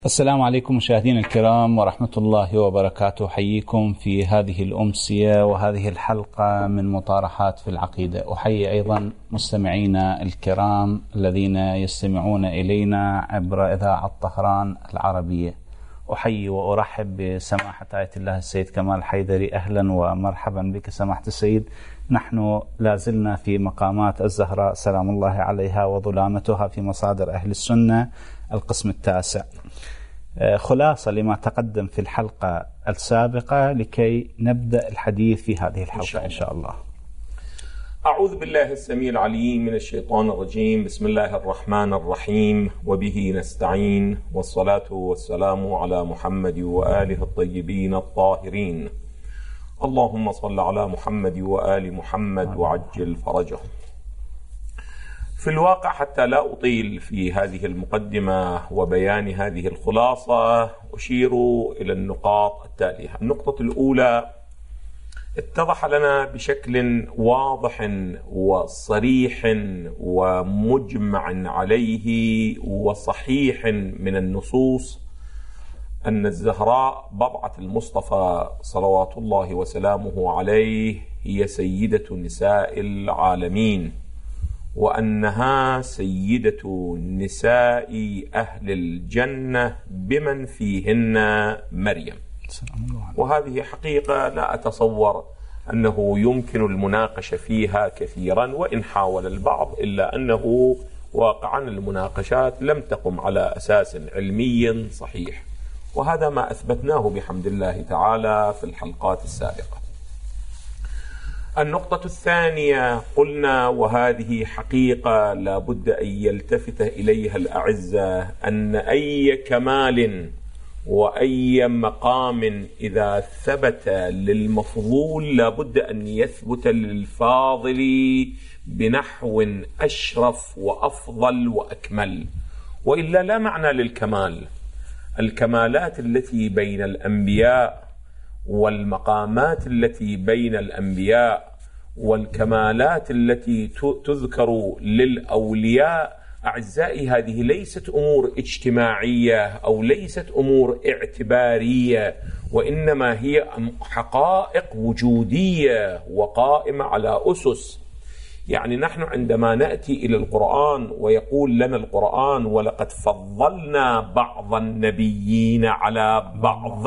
السلام عليكم مشاهدينا الكرام ورحمة الله وبركاته. حييكم في هذه الأمسية وهذه الحلقة من مطارحات في العقيدة. أحيي أيضا مستمعينا الكرام الذين يستمعون إلينا عبر إذاعة طهران العربية. أحيي وأرحب بسماحة آية الله السيد كمال حيدري. أهلا ومرحبا بك سماحة السيد. نحن لازلنا في مقامات الزهراء سلام الله عليها وظلامتها في مصادر أهل السنة القسم التاسع. خلاصة لما تقدم في الحلقة السابقة لكي نبدأ الحديث في هذه الحلقة إن شاء الله. أعوذ بالله السميع العليم من الشيطان الرجيم. بسم الله الرحمن الرحيم، وبه نستعين، والصلاة والسلام على محمد وآله الطيبين الطاهرين. اللهم صل على محمد وآل محمد وعجل فرجهم. في الواقع حتى لا أطيل في هذه المقدمة وبيان هذه الخلاصة، أشير إلى النقاط التالية. النقطة الأولى: اتضح لنا بشكل واضح وصريح ومجمع عليه وصحيح من النصوص أن الزهراء بضعة المصطفى صلوات الله وسلامه عليه هي سيدة نساء العالمين، وأنها سيدة نساء أهل الجنة بمن فيهن مريم. وهذه حقيقة لا أتصور أنه يمكن المناقشة فيها كثيرا، وإن حاول البعض، إلا أنه واقعا المناقشات لم تقم على أساس علمي صحيح، وهذا ما أثبتناه بحمد الله تعالى في الحلقات السابقة. النقطة الثانية: قلنا وهذه حقيقة لا بد أن يلتفت إليها الأعزة، أن أي كمال وأي مقام إذا ثبت للمفضول لا بد أن يثبت للفاضل بنحو أشرف وأفضل وأكمل، وإلا لا معنى للكمال. الكمالات التي بين الأنبياء والمقامات التي بين الأنبياء والكمالات التي تذكر للأولياء أعزائي، هذه ليست أمور اجتماعية أو ليست أمور اعتبارية، وإنما هي حقائق وجودية وقائمة على أسس. يعني نحن عندما نأتي إلى القرآن ويقول لنا القرآن ولقد فضلنا بعض النبيين على بعض،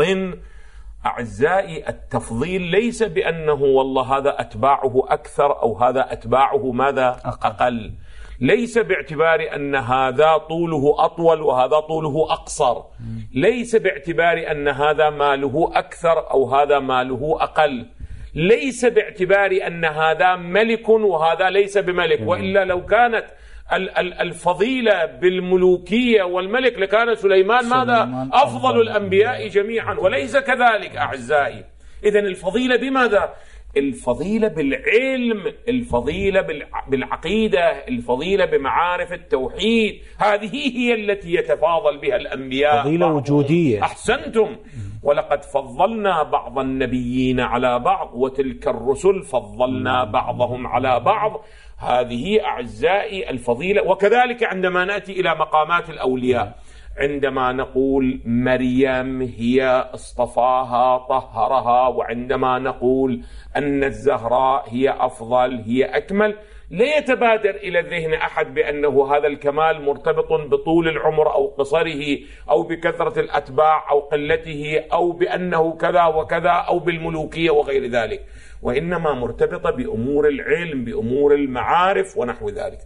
أعزائي التفضيل ليس بأنه والله هذا أتباعه أكثر أو هذا أتباعه ماذا أقل، ليس باعتبار أن هذا طوله أطول وهذا طوله أقصر، ليس باعتبار أن هذا ماله أكثر أو هذا ماله أقل، ليس باعتبار أن هذا ملك وهذا ليس بملك، وإلا لو كانت الفضيلة بالملوكية والملك لكان سليمان ماذا؟ أفضل الأنبياء جميعا، وليس كذلك أعزائي. إذن الفضيلة بماذا؟ الفضيلة بالعلم، الفضيلة بالعقيدة، الفضيلة بمعارف التوحيد، هذه هي التي يتفاضل بها الأنبياء. فضيلة وجودية. أحسنتم. ولقد فضلنا بعض النبيين على بعض وتلك الرسل فضلنا بعضهم على بعض. هذه أعزائي الفضيلة. وكذلك عندما نأتي إلى مقامات الأولياء، عندما نقول مريم هي اصطفاها طهرها، وعندما نقول أن الزهراء هي أفضل هي أكمل، لا يتبادر إلى الذهن أحد بأنه هذا الكمال مرتبط بطول العمر أو قصره أو بكثرة الأتباع أو قلته أو بأنه كذا وكذا أو بالملوكية وغير ذلك، وإنما مرتبطة بأمور العلم، بأمور المعارف ونحو ذلك.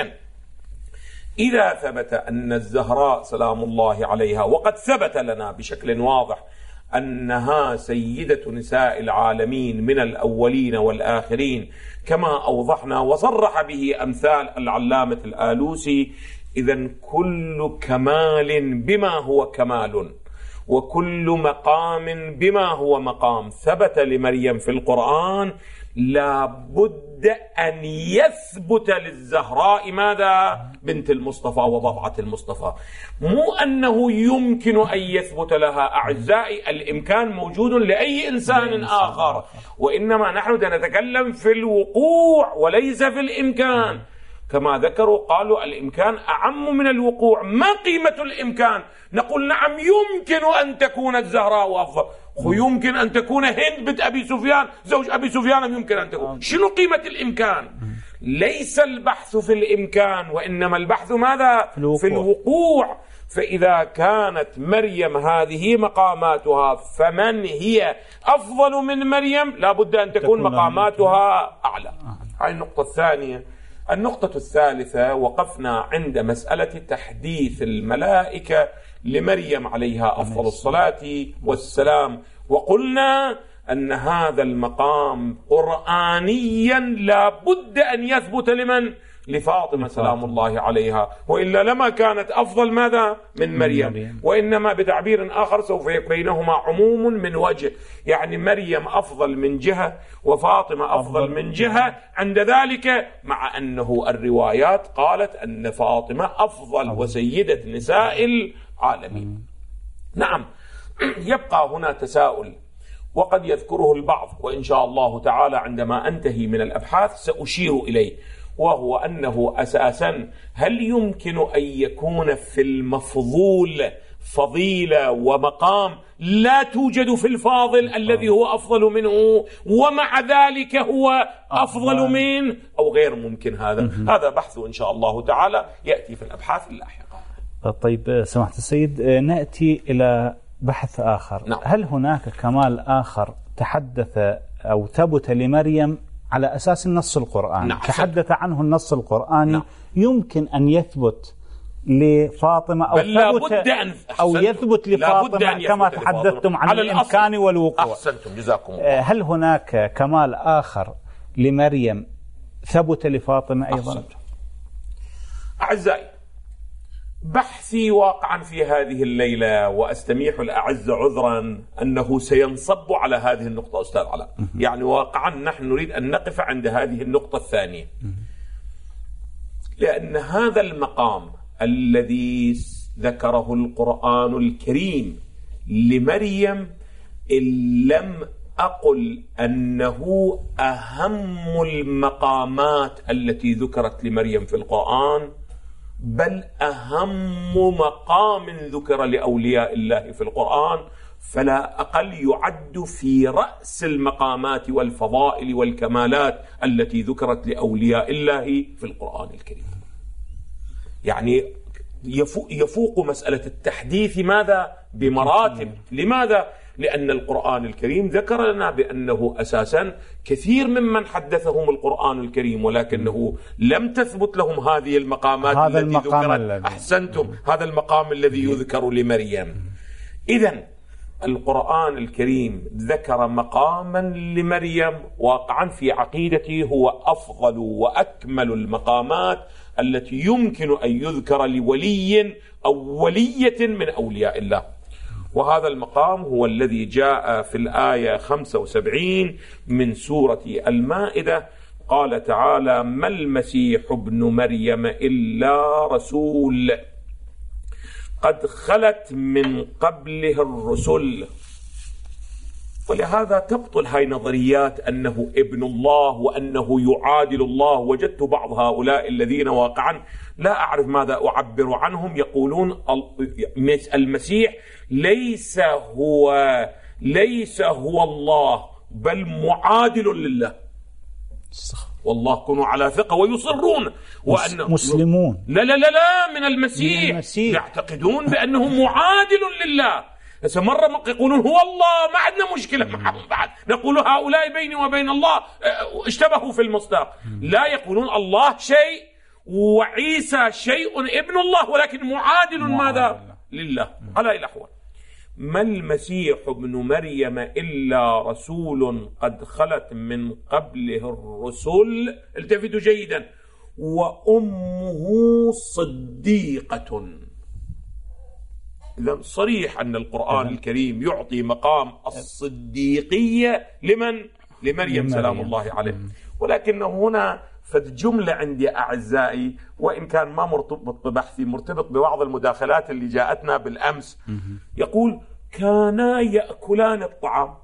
إذا ثبت أن الزهراء سلام الله عليها، وقد ثبت لنا بشكل واضح أنها سيدة نساء العالمين من الأولين والآخرين كما أوضحنا وصرح به أمثال العلامة الآلوسي، إذن كل كمال بما هو كمال وكل مقام بما هو مقام ثبت لمريم في القرآن لا بد أن يثبت للزهراء ماذا؟ بنت المصطفى وبضعة المصطفى. مو أنه يمكن أن يثبت لها أعزائي، الإمكان موجود لأي إنسان آخر، وإنما نحن نتكلم في الوقوع وليس في الإمكان. كما ذكروا قالوا الإمكان أعم من الوقوع. ما قيمة الإمكان؟ نقول نعم يمكن أن تكون الزهراء أفضل، يمكن أن تكون هند بنت أبي سفيان زوج أبي سفيان، يمكن أن تكون. شنو قيمة الإمكان؟ ليس البحث في الإمكان، وإنما البحث ماذا؟ في الوقوع. فإذا كانت مريم هذه مقاماتها، فمن هي أفضل من مريم؟ لا بد أن تكون مقاماتها أعلى. هذه النقطة الثانية. النقطة الثالثة، وقفنا عند مسألة تحديث الملائكة لمريم عليها أفضل الصلاة والسلام، وقلنا أن هذا المقام قرآنيا لا بد أن يثبت لمن؟ لفاطمة سلام الله عليها، وإلا لما كانت أفضل ماذا؟ من مريم. وإنما بتعبير آخر سوف يكون بينهما عموم من وجه، يعني مريم أفضل من جهة وفاطمة أفضل من جهة، عند ذلك مع أنه الروايات قالت أن فاطمة أفضل وسيدة نساء العالمين. نعم، يبقى هنا تساؤل وقد يذكره البعض، وإن شاء الله تعالى عندما أنتهي من الأبحاث سأشير إليه، وهو أنه أساسا هل يمكن أن يكون في المفضول فضيلة ومقام لا توجد في الفاضل الذي هو أفضل منه، ومع ذلك هو أفضل منه، أو غير ممكن؟ هذا بحث إن شاء الله تعالى يأتي في الأبحاث اللاحقة. طيب سماحة السيد، نأتي إلى بحث آخر. نعم. هل هناك كمال آخر تحدث أو ثبت لمريم على أساس النص القرآني؟ نعم. تحدث عنه النص القرآني. نعم. يمكن أن يثبت لفاطمة أو يثبت لفاطمة كما تحدثتم عن الإمكان والوقوع. أحسنتم، جزاكم الله. هل هناك كمال آخر لمريم ثبت لفاطمة أيضا؟ أحسنتم. أعزائي، بحثي واقعا في هذه الليلة، وأستميح الأعز عذرا أنه سينصب على هذه النقطة أستاذ علاء، يعني واقعا نحن نريد أن نقف عند هذه النقطة الثانية، لأن هذا المقام الذي ذكره القرآن الكريم لمريم، إن لم أقل أنه أهم المقامات التي ذكرت لمريم في القرآن، بل أهم مقام ذكر لأولياء الله في القرآن، فلا أقل يعد في رأس المقامات والفضائل والكمالات التي ذكرت لأولياء الله في القرآن الكريم. يعني يفوق مسألة التحديث ماذا؟ بمراتب. لماذا؟ لأن القرآن الكريم ذكر لنا بأنه أساسا كثير ممن حدثهم القرآن الكريم، ولكنه لم تثبت لهم هذه المقامات التي ذكرت. أحسنتم، هذا المقام الذي يذكر لمريم. إذن القرآن الكريم ذكر مقاما لمريم واقعا في عقيدتي هو أفضل وأكمل المقامات التي يمكن أن يذكر لولي أو ولية من أولياء الله، وهذا المقام هو الذي جاء في الآية 75 من سورة المائدة. قال تعالى: ما المسيح ابن مريم إلا رسول قد خلت من قبله الرسل. ولهذا تبطل هاي نظريات أنه ابن الله وأنه يعادل الله. وجدت بعض هؤلاء الذين واقعا لا أعرف ماذا أعبر عنهم يقولون المسيح ليس هو الله بل معادل لله. والله كونوا على ثقة. ويصرون وأن مسلمون لا لا لا لا من المسيح يعتقدون بأنه معادل لله. هسه مرة يقولون هو الله، ما عندنا مشكلة معهم بعد، نقول هؤلاء بيني وبين الله اشتبهوا في المصداق. لا، يقولون الله شيء وعيسى شيء ابن الله، ولكن معادل ماذا؟ لله. على الأحوال، ما المسيح ابن مريم إلا رسول قد خلت من قبله الرسل، التفتوا جيدا، وأمه صديقة. إذن صريح أن القرآن الكريم يعطي مقام الصديقية لمريم سلام الله عليه. ولكن هنا فالجملة عندي أعزائي، وإن كان ما مرتبط ببحثي، مرتبط ببعض المداخلات اللي جاءتنا بالأمس، يقول: كانا يأكلان الطعام.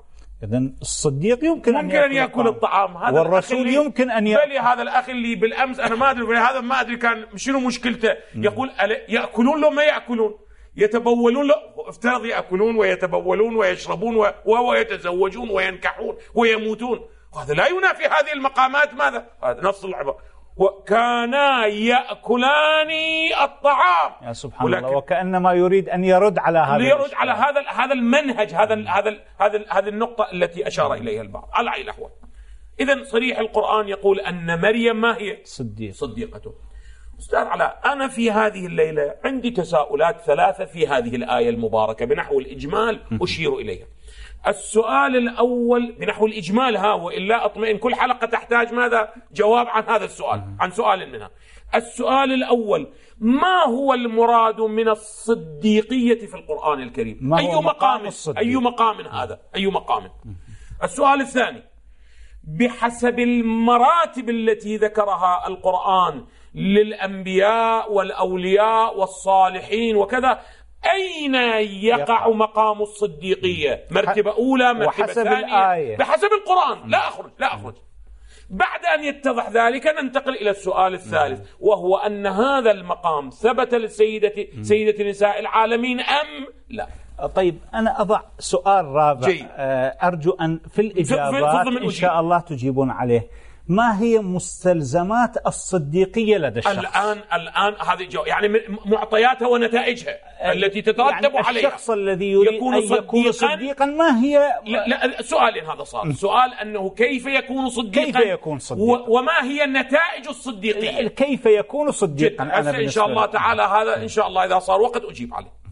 إذن الصديق يمكن أن يأكل الطعام، هذا والرسول يمكن أن بل هذا الأخ اللي بالأمس أنا ما أدري هذا ما أدري كان شنو مشكلته، يقول يأكلون لو ما يأكلون، يتبولون لو، افترض يأكلون ويتبولون ويشربون ويتزوجون وينكحون ويموتون، وهذا لا ينافي هذه المقامات. ماذا؟ هذا نص العبارة، وكانا يأكلان الطعام. يا سبحان الله، وكأنما يريد أن يرد على هذا المنهج، هذه النقطة التي أشار إليها البعض. على أي الأحوال، إذن صريح القرآن يقول أن مريم ما هي؟ صديقته. أستاذ علاء، أنا في هذه الليلة عندي تساؤلات ثلاثة في هذه الآية المباركة بنحو الإجمال أشير إليها. السؤال الأول بنحو الإجمال، وإلا أطمئن، كل حلقة تحتاج ماذا؟ جواب عن هذا السؤال، عن سؤال منها. السؤال الأول: ما هو المراد من الصديقية في القرآن الكريم؟ أي مقام هذا؟ أي مقام؟ السؤال الثاني: بحسب المراتب التي ذكرها القرآن للأنبياء والأولياء والصالحين وكذا، أين يقع مقام الصديقية؟ مرتبة أولى، مرتبة ثانية، بحسب القرآن. لا أخرج. بعد أن يتضح ذلك ننتقل إلى السؤال الثالث، وهو أن هذا المقام ثبت لسيدة نساء العالمين أم لا؟ طيب، أنا أضع سؤال رابع أرجو أن في الإجابات إن شاء الله تجيبون عليه. ما هي مستلزمات الصديقية لدى الشخص؟ الآن هذه يعني معطياتها ونتائجها التي تترتب عليها. الشخص الذي يريد أن يكون صديقا ما هي؟ لا، سؤالين هذا صار. سؤال أنه كيف يكون صديقا، وما هي نتائج الصديقية؟ كيف يكون صديقا؟ أنا إن شاء الله تعالى هذا إن شاء الله إذا صار وقت أجيب عليه.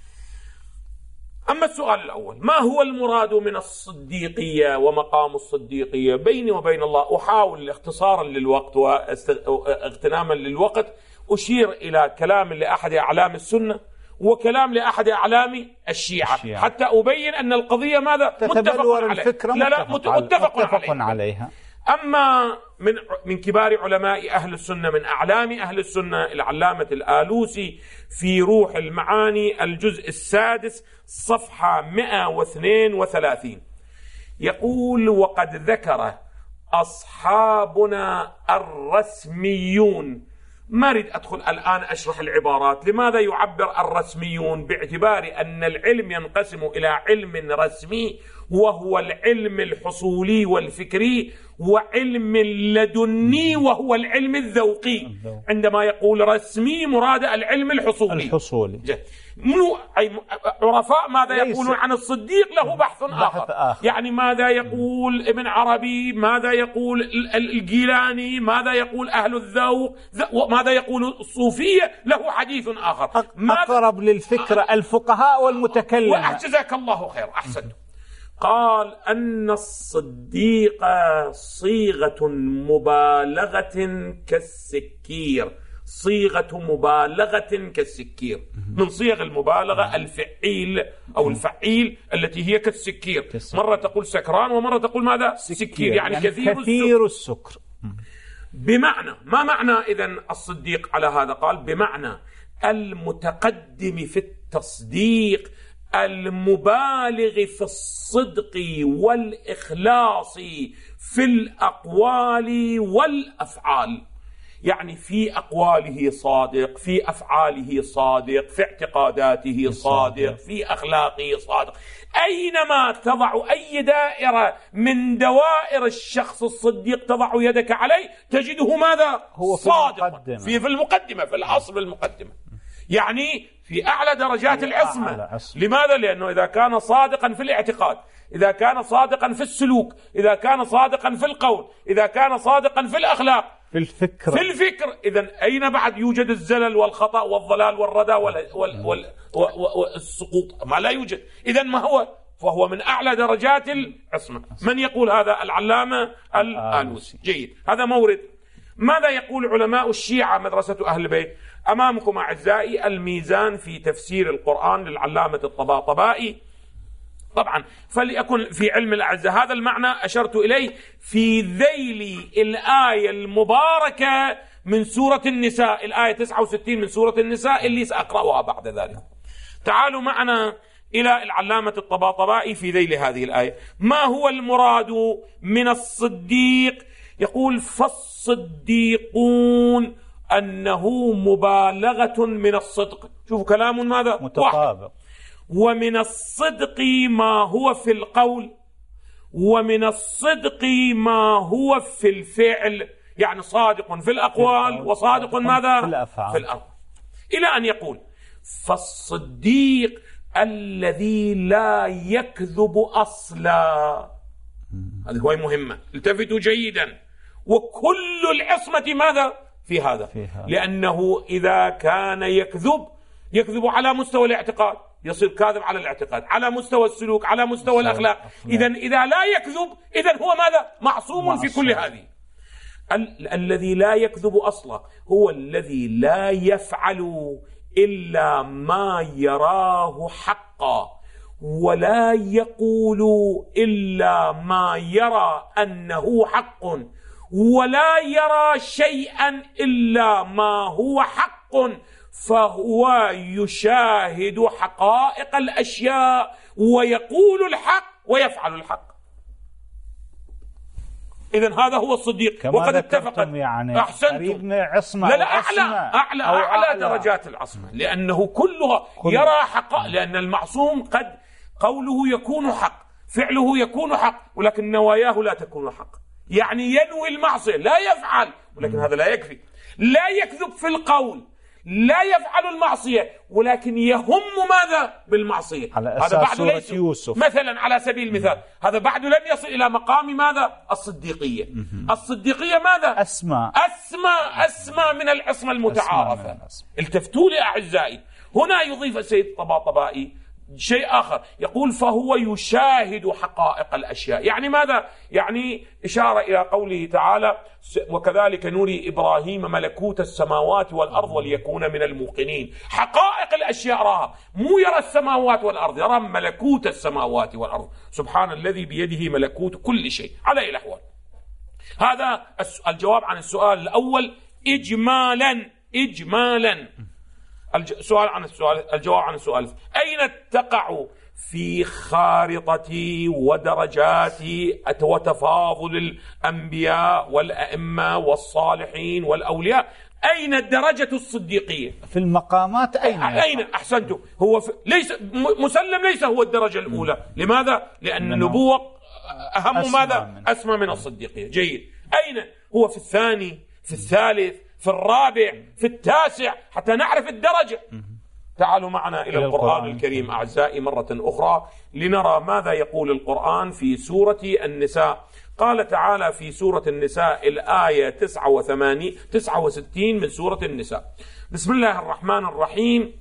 أما السؤال الأول: ما هو المراد من الصديقية ومقام الصديقية؟ بيني وبين الله أحاول اختصارا للوقت واغتناما للوقت أشير إلى كلام لأحد أعلام السنة وكلام لأحد أعلام الشيعة حتى أبين أن القضية ماذا؟ متفق الفكرة متفق عليها. أما من كبار علماء أهل السنة، من أعلام أهل السنة، العلامة الآلوسي في روح المعاني الجزء السادس صفحة 132 يقول: وقد ذكر أصحابنا الرسميون. ما أريد أدخل الآن أشرح العبارات. لماذا يعبر الرسميون؟ باعتبار أن العلم ينقسم إلى علم رسمي وهو العلم الحصولي والفكري، وعلم لدني وهو العلم الذوقي. عندما يقول رسمي مراد العلم الحصولي. عرفاء ماذا يقولون عن الصديق له بحث آخر. يعني ماذا يقول ابن عربي، ماذا يقول الجيلاني، ماذا يقول أهل الذوق، ماذا يقول الصوفية، له حديث آخر. أقرب للفكرة الفقهاء والمتكلم. جزاك الله خير، أحسنت. قال أن الصديق صيغة مبالغة كالسكير. صيغة مبالغة كالسكير، من صيغ المبالغة الفعيل أو الفعيل التي هي كالسكير. مرة تقول سكران ومرة تقول ماذا؟ سكير، يعني كثير السكر. بمعنى، ما معنى إذن الصديق على هذا؟ قال بمعنى المتقدم في التصديق، المبالغ في الصدق والإخلاص في الأقوال والأفعال. يعني في أقواله صادق، في أفعاله صادق، في اعتقاداته صادق، في أخلاقه صادق. أينما تضع أي دائرة من دوائر الشخص الصديق تضع يدك عليه تجده ماذا؟ هو صادق في المقدمة، في الأصل المقدمة، يعني في أعلى درجات العصمة. لماذا؟ لأنه إذا كان صادقا في الاعتقاد، إذا كان صادقا في السلوك، إذا كان صادقا في القول، إذا كان صادقا في الأخلاق، في الفكر، إذن أين بعد يوجد الزلل والخطأ والضلال والردى والسقوط؟ ما لا يوجد. إذن ما هو؟ فهو من أعلى درجات العصمة. من يقول هذا؟ العلامة الآلوسي. جيد، هذا مورد. ماذا يقول علماء الشيعة مدرسة أهل البيت؟ أمامكم أعزائي الميزان في تفسير القرآن للعلامة الطباطبائي. طبعا فليكن في علم الأعزة هذا المعنى أشرت إليه في ذيل الآية المباركة من سورة النساء، الآية 69 من سورة النساء اللي سأقرأها بعد ذلك. تعالوا معنا إلى العلامة الطباطبائي في ذيل هذه الآية. ما هو المراد من الصديق؟ يقول: فالصديقون أنه مبالغة من الصدق. شوفوا كلام ماذا؟ متطابق. ومن الصدق ما هو في القول، ومن الصدق ما هو في الفعل، يعني صادق في الأقوال وصادق ماذا؟ في الأفعال. إلى أن يقول: فالصديق الذي لا يكذب أصلا. هذه هو مهمة، التفتوا جيدا. وكل العصمة ماذا؟ في هذا. لأنه إذا كان يكذب على مستوى الاعتقاد يصير كاذب على الاعتقاد، على مستوى السلوك، على مستوى الأخلاق. إذا لا يكذب إذن هو ماذا؟ معصوم في كل هذه. الذي لا يكذب أصلا هو الذي لا يفعل إلا ما يراه حقا، ولا يقول إلا ما يرى أنه حق، ولا يرى شيئا إلا ما هو حق، فهو يشاهد حقائق الأشياء ويقول الحق ويفعل الحق. إذن هذا هو الصديق. وقد اتفقت. يعني أحسنتم. عصمة. لا أعلى درجات العصمة، لأنه كلها يرى حق. لأن المعصوم قد قوله يكون حق، فعله يكون حق، ولكن نواياه لا تكون حق. يعني ينوي المعصية لا يفعل، ولكن هذا لا يكفي. لا يكذب في القول، لا يفعل المعصية، ولكن يهم ماذا؟ بالمعصية. هذا بعد سورة يوسف مثلا على سبيل المثال. هذا بعد لم يصل إلى مقام ماذا؟ الصديقية. الصديقية ماذا؟ أسمى من العصمة المتعارفة. التفتوا لي أعزائي. هنا يضيف السيد الطباطبائي شيء آخر، يقول: فهو يشاهد حقائق الأشياء. يعني ماذا؟ يعني إشارة إلى قوله تعالى: وكذلك نري إبراهيم ملكوت السماوات والأرض وليكون من الموقنين. حقائق الأشياء راها، مو يرى السماوات والأرض، يرى ملكوت السماوات والأرض. سبحان الذي بيده ملكوت كل شيء. على أي الأحوال، هذا الجواب عن السؤال الأول إجمالا. الجواب عن السؤال: أين تقع في خارطة ودرجات وتفاضل الأنبياء والأئمة والصالحين والأولياء؟ أين درجة الصديقية في المقامات؟ أين؟ أحسنتم. هو ليس مسلم، ليس هو الدرجة الأولى. لماذا؟ لأن النبوة أهم ماذا؟ أسمى من الصديقية. جيد. أين هو؟ في الثاني، في الثالث، في الرابع، في التاسع، حتى نعرف الدرجة. تعالوا معنا إلى القرآن الكريم أعزائي مرة أخرى لنرى ماذا يقول القرآن في سورة النساء. قال تعالى في سورة النساء الآية 69 من سورة النساء: بسم الله الرحمن الرحيم: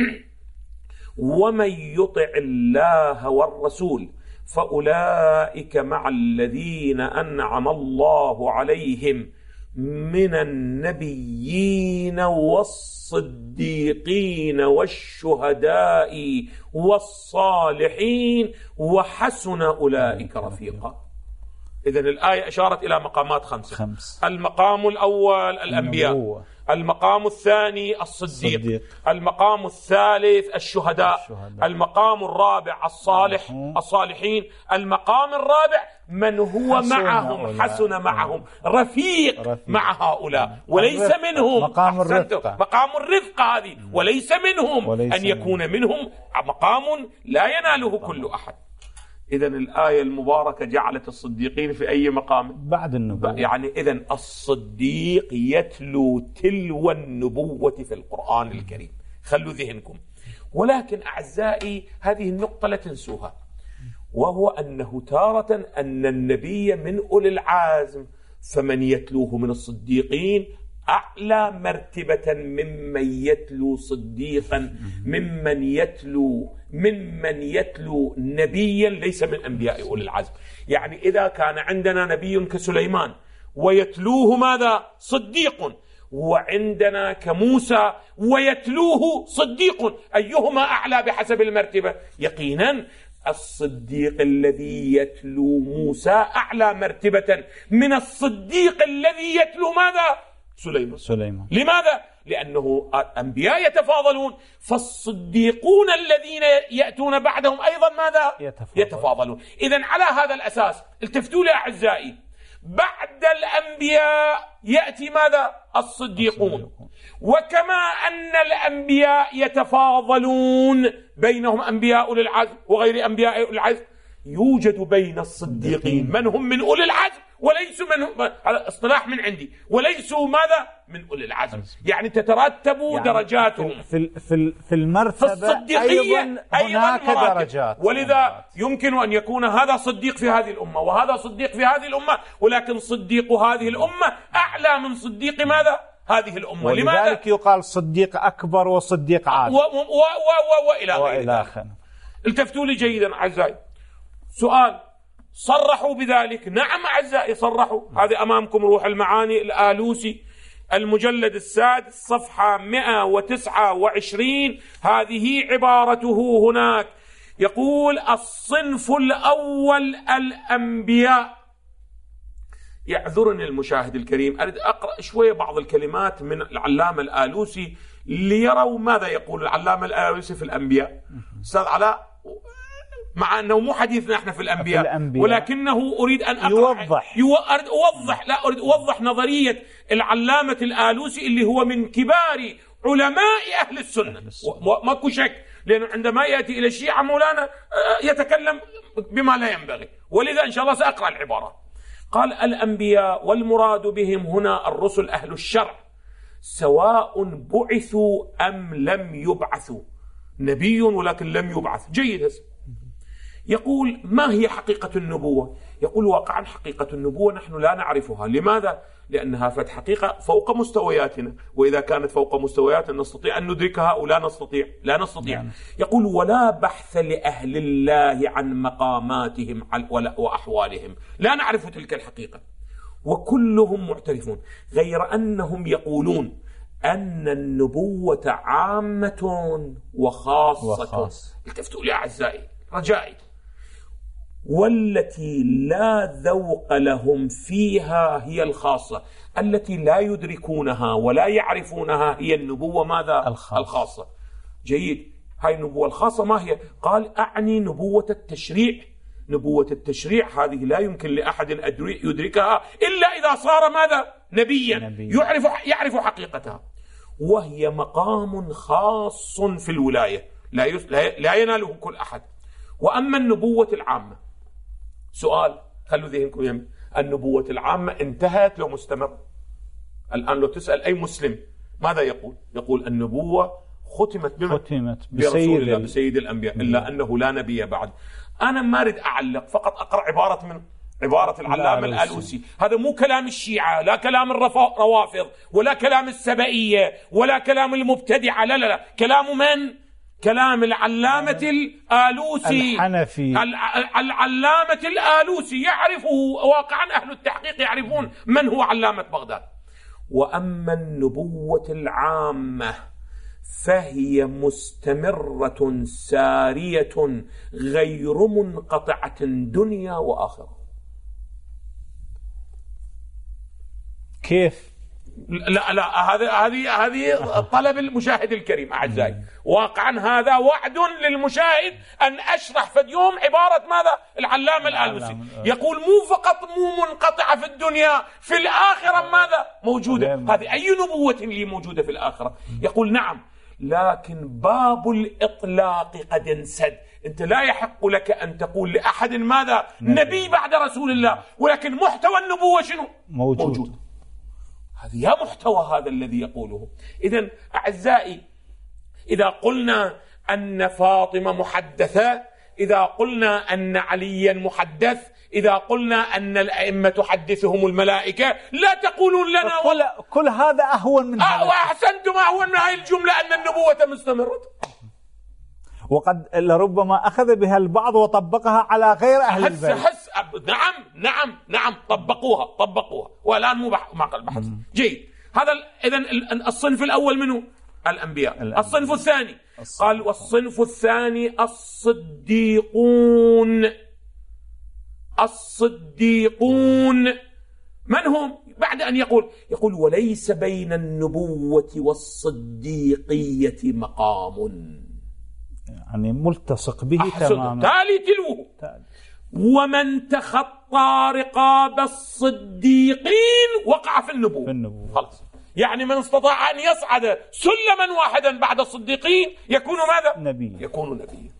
ومن يطع الله والرسول فأولئك مع الذين أنعم الله عليهم من النبيين والصديقين والشهداء والصالحين وحسن أولئك رفيقا. إذن الآية أشارت إلى مقامات خمسة. المقام الأول الأنبياء، المقام الثاني الصديق، المقام الثالث الشهداء، المقام الرابع الصالحين، المقام الرابع من هو معهم، حسن معهم، رفيق مع هؤلاء، وليس منهم مقام الرفقة. مقام الرفقة هذه، وليس منهم أن يكون منهم مقام لا يناله كل أحد. إذن الآية المباركة جعلت الصديقين في أي مقام؟ بعد النبوة. يعني إذن الصديق يتلو تلو النبوة في القرآن الكريم. خلوا ذهنكم. ولكن أعزائي هذه النقطة لا تنسوها، وهو أنه تارة أن النبي من أولي العزم، فمن يتلوه من الصديقين أعلى مرتبة ممن يتلو صديقا، ممن يتلو نبيا ليس من أنبياء أولي العزم. يعني إذا كان عندنا نبي كسليمان ويتلوه ماذا؟ صديق، وعندنا كموسى ويتلوه صديق، أيهما أعلى بحسب المرتبة؟ يقينا الصديق الذي يتلو موسى أعلى مرتبة من الصديق الذي يتلو ماذا؟ سليمان. لماذا؟ لأنه الأنبياء يتفاضلون، فالصديقون الذين يأتون بعدهم أيضا ماذا؟ يتفاضلون. إذن على هذا الأساس التفتوا لي أعزائي، بعد الأنبياء يأتي ماذا؟ الصديقون. وكما أن الأنبياء يتفاضلون بينهم أنبياء أولي العزم وغير أنبياء أولي العزم، يوجد بين الصديقين من هم من أولي العزم وليسوا من على اصطلاح من عندي، وليسوا ماذا؟ من أولي العزم. يعني تترتب درجاتهم في المرتبة، في الصديقية هناك درجات. ولذا يمكن أن يكون هذا صديق في هذه الأمة وهذا صديق في هذه الأمة، ولكن صديق هذه الأمة أعلى من صديق ماذا؟ هذه الأمة. ولذلك يقال صديق أكبر وصديق عادل وإلى آخره. التفتوا لي جيدا أعزائي. سؤال: صرحوا بذلك؟ نعم أعزائي صرحوا. هذه أمامكم روح المعاني الآلوسي المجلد السادس صفحة 129. هذه عبارته هناك، يقول: الصنف الأول الأنبياء. يعذرني المشاهد الكريم، أريد أقرأ شوية بعض الكلمات من العلامة الآلوسي ليروا ماذا يقول العلامة الآلوسي في الأنبياء. أستاذ علاء، مع أنه مو حديثنا احنا في الأنبياء، ولكنه أريد أن أريد أوضح نظرية العلامة الآلوسي اللي هو من كبار علماء أهل السنة. ماكو شك، لأنه عندما يأتي إلى الشيعة مولانا يتكلم بما لا ينبغي، ولذا إن شاء الله سأقرأ العبارة. قال: الأنبياء والمراد بهم هنا الرسل أهل الشرع، سواء بعثوا أم لم يبعثوا. نبي ولكن لم يبعث. جيد. يقول: ما هي حقيقة النبوة؟ يقول: واقعا حقيقة النبوة نحن لا نعرفها. لماذا؟ لأنها حقيقة فوق مستوياتنا، وإذا كانت فوق مستوياتنا نستطيع أن ندركها أو لا نستطيع. يقول: ولا بحث لأهل الله عن مقاماتهم وأحوالهم، لا نعرف تلك الحقيقة، وكلهم معترفون، غير أنهم يقولون أن النبوة عامة وخاصة. التفتوا لي أعزائي رجائي. والتي لا ذوق لهم فيها هي الخاصة، التي لا يدركونها ولا يعرفونها هي النبوة ماذا؟ الخاصة. جيد. هاي النبوة الخاصة ما هي؟ قال: أعني نبوة التشريع. نبوة التشريع هذه لا يمكن لأحد أن يدركها إلا إذا صار ماذا؟ نبيا يعرف حقيقتها، وهي مقام خاص في الولاية لا يناله كل أحد. وأما النبوة العامة، سؤال خلوا ذهنكم يم، النبوة العامة انتهت لو مستمر؟ الآن لو تسأل أي مسلم ماذا يقول؟ يقول النبوة ختمت برسول الله بسيد الأنبياء، إلا أنه لا نبي بعد. أنا ما أريد أعلق، فقط أقرأ عبارة العلامة الآلوسي. هذا مو كلام الشيعة، لا كلام الروافض، ولا كلام السبئية، ولا كلام المبتدعة، لا. كلام من؟ كلام العلامة الآلوسي الحنفي. العلامة الآلوسي يعرفه واقعا، أهل التحقيق يعرفون من هو علامة بغداد. وأما النبوة العامة فهي مستمرة سارية غير منقطعة دنيا وآخرة. كيف؟ لا هذه طلب المشاهد الكريم أعزائي. واقعا هذا وعد للمشاهد أن أشرح في اليوم عبارة ماذا؟ العلامة الآلوسي. يقول مو فقط مو منقطعة في الدنيا، في الآخرة ماذا؟ موجودة. هذه أي نبوة لي موجودة في الآخرة؟ يقول نعم، لكن باب الإطلاق قد انسد. أنت لا يحق لك أن تقول لأحد ماذا؟ نبي بعد رسول الله، ولكن محتوى النبوة شنو؟ موجود. هذا يا محتوى هذا الذي يقوله. إذن أعزائي، إذا قلنا أن فاطمة محدثة، إذا قلنا أن عليا محدث، إذا قلنا أن الأئمة تحدثهم الملائكة، لا تقولون لنا كل هذا أهون من هذا. وأحسنتم، أهون من هذه الجملة أن النبوة مستمرة. وقد لربما أخذ بها البعض وطبقها على غير أهل البيت. نعم طبقوها والآن مو معقل بحث. جيد. هذا إذن الصنف الأول منه الأنبياء. الصنف الثاني قال: والصنف الثاني الصديقون. من هم؟ بعد أن يقول وليس بين النبوة والصديقية مقام، يعني ملتصق به تماما، تالي تلوه. ومن تخطى رقاب الصديقين وقع في النبوة. خلاص، يعني من استطاع أن يصعد سلما واحدا بعد الصديقين يكون ماذا؟ نبي. يكون نبيا.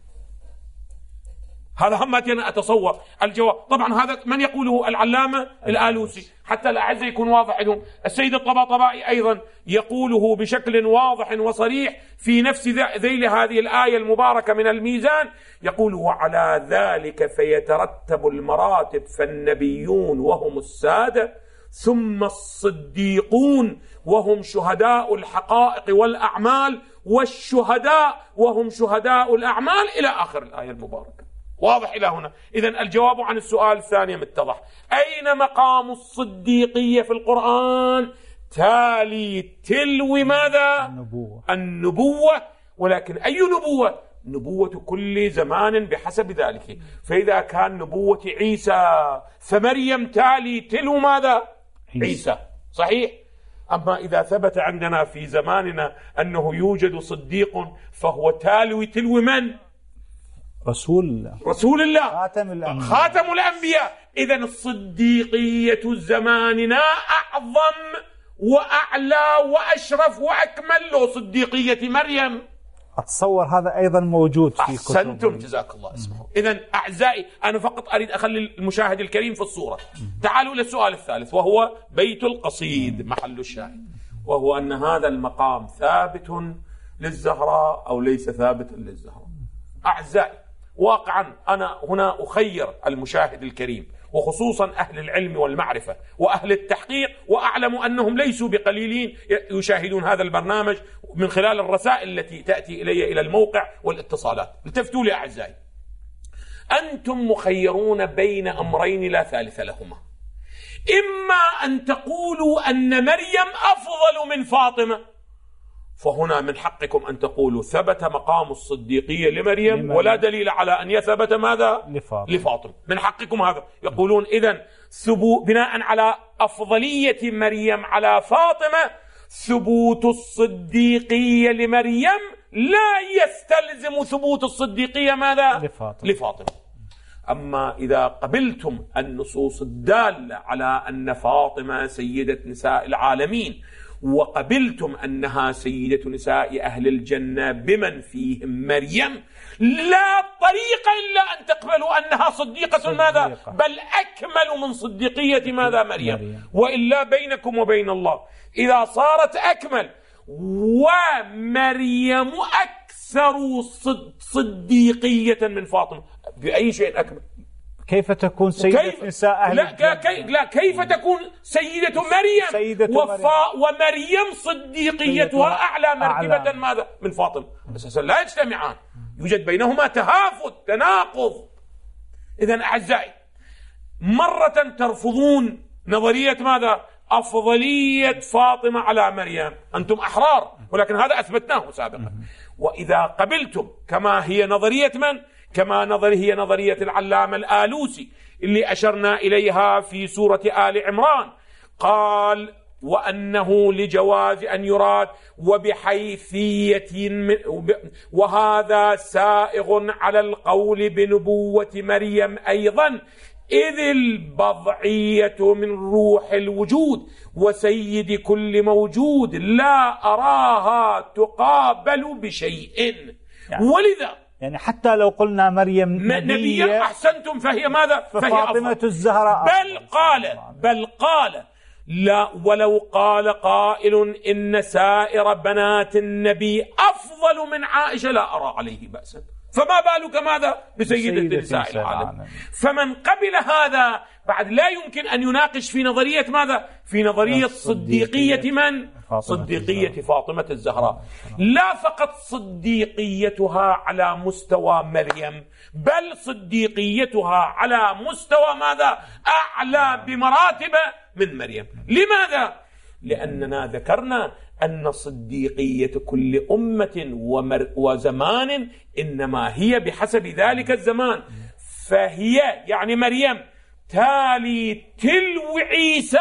هذا هم أنا أتصور الجواب. طبعا هذا من يقوله؟ العلامة الآلوسي، حتى الأعزة يكون واضح لهم. السيد الطباطبائي أيضا يقوله بشكل واضح وصريح في نفس ذيل هذه الآية المباركة من الميزان، يقول وعلى ذلك فيترتب المراتب، فالنبيون وهم السادة، ثم الصديقون وهم شهداء الحقائق والأعمال، والشهداء وهم شهداء الأعمال، إلى آخر الآية المباركة. واضح إلى هنا؟ إذن الجواب عن السؤال الثاني متضح. أين مقام الصديقية في القرآن؟ تالي تلو ماذا؟ النبوة. ولكن أي نبوة؟ نبوة كل زمان بحسب ذلك. فإذا كان نبوة عيسى فمريم تالي تلو ماذا؟ عيسى، صحيح. أما إذا ثبت عندنا في زماننا أنه يوجد صديق فهو تالي تلو من؟ رسول الله، رسول الله، خاتم الأنبياء. إذن الصديقية زماننا أعظم وأعلى وأشرف وأكمل له صديقية مريم. أتصور هذا أيضا موجود في كتب. أحسنتم، جزاك الله اسمه. إذن أعزائي، أنا فقط أريد أخلي المشاهد الكريم في الصورة. تعالوا إلى السؤال الثالث، وهو بيت القصيد محل الشاهد، وهو أن هذا المقام ثابت للزهراء أو ليس ثابتا للزهراء. أعزائي، واقعا أنا هنا أخير المشاهد الكريم، وخصوصا أهل العلم والمعرفة وأهل التحقيق، وأعلم أنهم ليسوا بقليلين يشاهدون هذا البرنامج من خلال الرسائل التي تأتي إلي إلى الموقع والاتصالات. التفتوا لي أعزائي، أنتم مخيرون بين أمرين لا ثالث لهما. إما أن تقولوا أن مريم أفضل من فاطمة، فهنا من حقكم أن تقولوا ثبت مقام الصديقية لمريم ولا دليل على أن يثبت ماذا؟ لفاطمة. من حقكم هذا. يقولون إذن بناء على أفضلية مريم على فاطمة، ثبوت الصديقية لمريم لا يستلزم ثبوت الصديقية ماذا؟ لفاطمة. أما إذا قبلتم النصوص الدالة على أن فاطمة سيدة نساء العالمين، وقبلتم أنها سيدة نساء أهل الجنة بمن فيهم مريم، لا طريق إلا أن تقبلوا أنها صديقة ماذا؟ بل أكمل من صديقية ماذا؟ مريم. وإلا بينكم وبين الله إذا صارت أكمل ومريم أكثر صديقية من فاطمة، بأي شيء أكمل؟ كيف تكون سيدة نساء أهل لا كيف تكون سيدة مريم ومريم صديقيتها أعلى مرتبة ماذا؟ من فاطمة. أساسا لا يجتمعان، يوجد بينهما تهافت، تناقض. إذن أعزائي، مرة ترفضون نظرية ماذا؟ أفضلية فاطمة على مريم، أنتم أحرار، ولكن هذا أثبتناه سابقا. وإذا قبلتم كما هي نظرية من؟ كما هي نظرية العلامة الآلوسي اللي أشرنا إليها في سورة آل عمران، قال وأنه لجواز أن يراد وبحيثية، وهذا سائغ على القول بنبوة مريم أيضا، إذ البضعية من روح الوجود وسيد كل موجود لا أراها تقابل بشيء. ولذا يعني حتى لو قلنا مريم نبيا، أحسنتم، فهي ماذا؟ فاطمة الزهراء. بل قال لا، ولو قال قائل إن سائر بنات النبي أفضل من عائشة لا أرى عليه بأسا، فما بالك ماذا؟ بسيدة نساء العالم. فمن قبل هذا بعد لا يمكن أن يناقش في نظرية ماذا؟ في نظرية صديقية من؟ صديقية فاطمة الزهراء. لا فقط صديقيتها على مستوى مريم، بل صديقيتها على مستوى ماذا؟ أعلى بمراتب من مريم. لماذا؟ لأننا ذكرنا أن صديقية كل أمة وزمان إنما هي بحسب ذلك الزمان، فهي يعني مريم تالي تلو عيسى،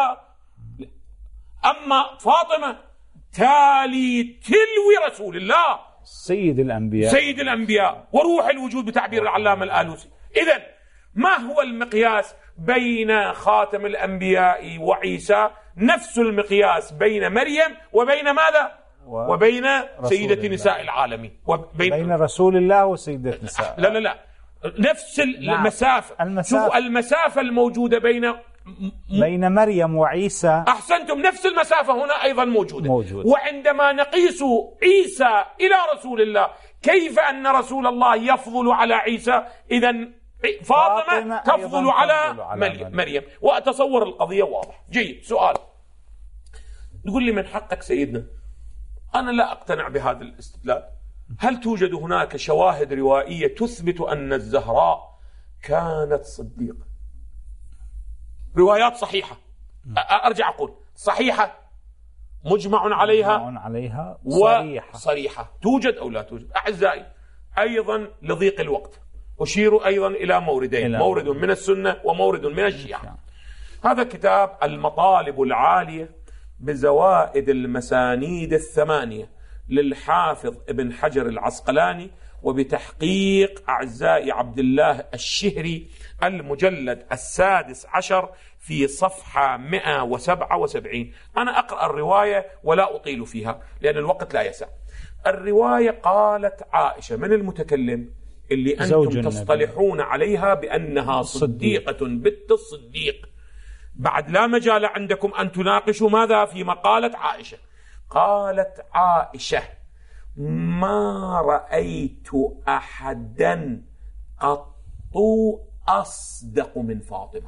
أما فاطمة تالي تلو رسول الله سيد الأنبياء وروح الوجود بتعبير العلامة الآلوسي. إذن ما هو المقياس بين خاتم الأنبياء وعيسى؟ نفس المقياس بين مريم وبين ماذا؟ وبين سيدة نساء العالمين، بين رسول الله وسيدة نساء. لا نفس المسافة. شوفوا المسافة الموجودة بين مريم وعيسى. أحسنتم، نفس المسافة هنا أيضا موجودة. وعندما نقيس عيسى إلى رسول الله، كيف أن رسول الله يفضل على عيسى؟ إذن فاطمة تفضل على مريم. وأتصور القضية واضح. جيد. سؤال، تقول لي من حقك سيدنا، أنا لا أقتنع بهذا الاستدلال. هل توجد هناك شواهد روائية تثبت أن الزهراء كانت صديقة؟ روايات صحيحة، أرجع أقول صحيحة، مجمع عليها وصريحة. توجد أو لا توجد؟ أعزائي، أيضا لضيق الوقت أشير أيضا إلى موردين، مورد من السنة ومورد من الشيعة. هذا كتاب المطالب العالية بزوائد المسانيد الثمانية للحافظ ابن حجر العسقلاني، وبتحقيق أعزائي عبد الله الشهري، المجلد 16 في صفحة 177. أنا أقرأ الرواية ولا أطيل فيها لأن الوقت لا يسع. الرواية قالت عائشة من المتكلم اللي أنتم تصطلحون عليها بأنها صديقة بنت الصديق، بعد لا مجال عندكم أن تناقشوا ماذا فيما قالت عائشة. قالت عائشة: ما رأيت أحدا قط أصدق من فاطمة.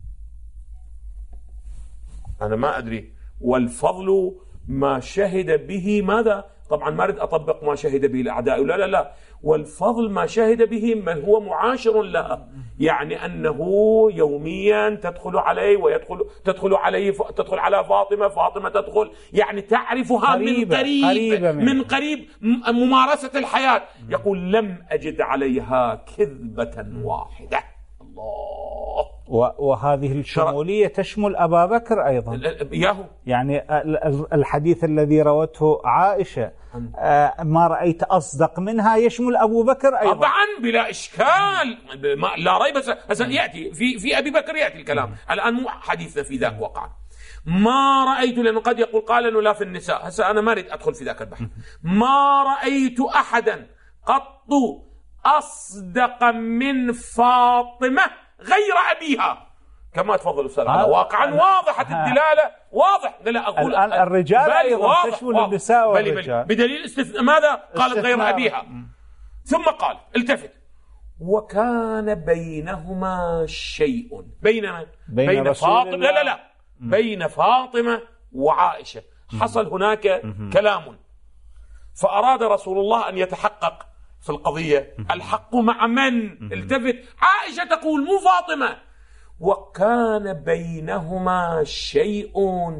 أنا ما أدري، والفضل ما شهد به ماذا؟ طبعا ما أريد أطبق ما شهد به الأعداء، لا، والفضل ما شهد به من هو معاشر لها، يعني أنه يوميا تدخل عليه تدخل على فاطمة تدخل، يعني تعرفها من قريب ممارسة الحياة. يقول: لم أجد عليها كذبة واحدة. الله. وهذه الشمولية تشمل أبا بكر أيضا. يعني الحديث الذي روته عائشة ما رأيت أصدق منها يشمل أبو بكر أيضا. طبعا بلا إشكال، لا ريب. يأتي في أبي بكر يأتي الكلام. الآن مو حديثنا في ذاك وقعا. ما رأيت، لأنه قد يقول قال أنه لا في النساء. هسه أنا ما أريد أدخل في ذاك البحث. ما رأيت أحدا قط أصدق من فاطمة غير أبيها، كما تفضل أستاذ. واقعا واضحة الدلالة، واضح. لا أقول الآن الرجال أيضا تشمل النساء والرجال، بدليل استثناء ماذا؟ قالت غير أبيها. ثم قال: التفت: وكان بينهما شيء. بين فاطمة، لا بين فاطمة وعائشة حصل هناك كلام، فأراد رسول الله أن يتحقق في القضية. الحق مع من؟ التفت. عائشة تقول مو فاطمة. وكان بينهما شيء،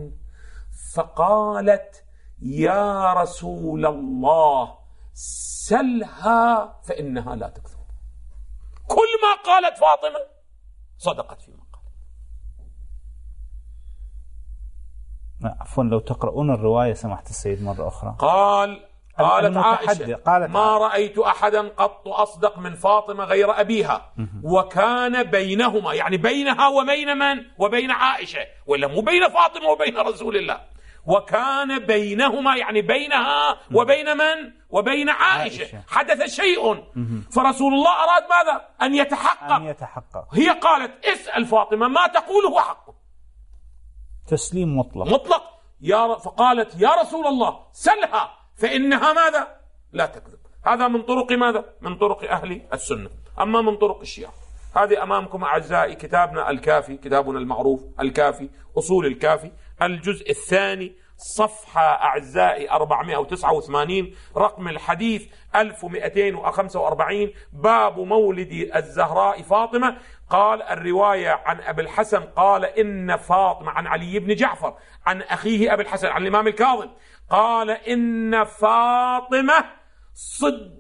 فقالت: يا رسول الله سلها فإنها لا تكذب. كل ما قالت فاطمة صدقت فيما قالت. عفوا، لو تقرؤون الرواية سمحت السيد مرة أخرى. قالت عائشة: ما رأيت أحدا قط أصدق من فاطمة غير أبيها، وكان بينهما، يعني بينها وبين من؟ وبين عائشة، ولا مو بين فاطمة وبين رسول الله. وكان بينهما يعني بينها وبين من؟ وبين عائشة. حدث شيء، فرسول الله أراد ماذا؟ أن يتحقق. هي قالت: اسأل فاطمة ما تقوله حقه. تسليم مطلق. فقالت: يا رسول الله سلها فإنها ماذا؟ لا تكذب. هذا من طرق ماذا؟ من طرق أهل السنة. أما من طرق الشيعة، هذه أمامكم أعزائي كتابنا الكافي، كتابنا المعروف الكافي، أصول الكافي، الجزء الثاني، صفحة أعزائي 489، رقم الحديث 1245، باب مولد الزهراء فاطمة. قال الرواية عن أبي الحسن قال: إن فاطمة، عن علي بن جعفر عن أخيه أبي الحسن عن الإمام الكاظم، قال: إن فاطمة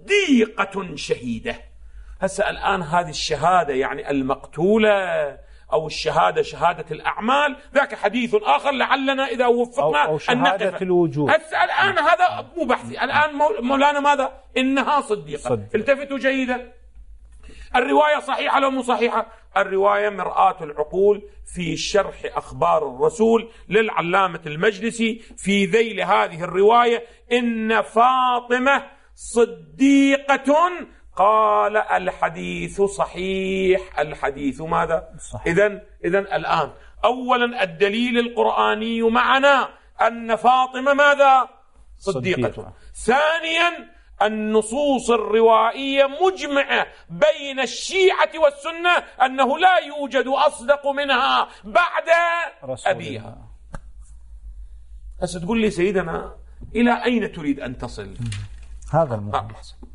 صديقة شهيدة. هسه الآن هذه الشهادة يعني المقتولة أو الشهادة شهادة الأعمال، ذاك حديث آخر لعلنا إذا وفقنا أو شهادة الوجود. الآن هذا مو بحثي، الآن مولانا ماذا؟ إنها صديقة. التفتوا جيدا، الرواية صحيحة لو مو صحيحة؟ الرواية مرآة العقول في شرح أخبار الرسول للعلامة المجلسي، في ذيل هذه الرواية إن فاطمة صديقة، قال الحديث صحيح. الحديث ماذا؟ إذن الآن أولا الدليل القرآني معنا أن فاطمة ماذا؟ صديقة. ثانيا النصوص الروائية مجمعة بين الشيعة والسنة أنه لا يوجد أصدق منها بعد أبيها. هسه تقول لي سيدنا إلى أين تريد أن تصل؟ هذا المهم.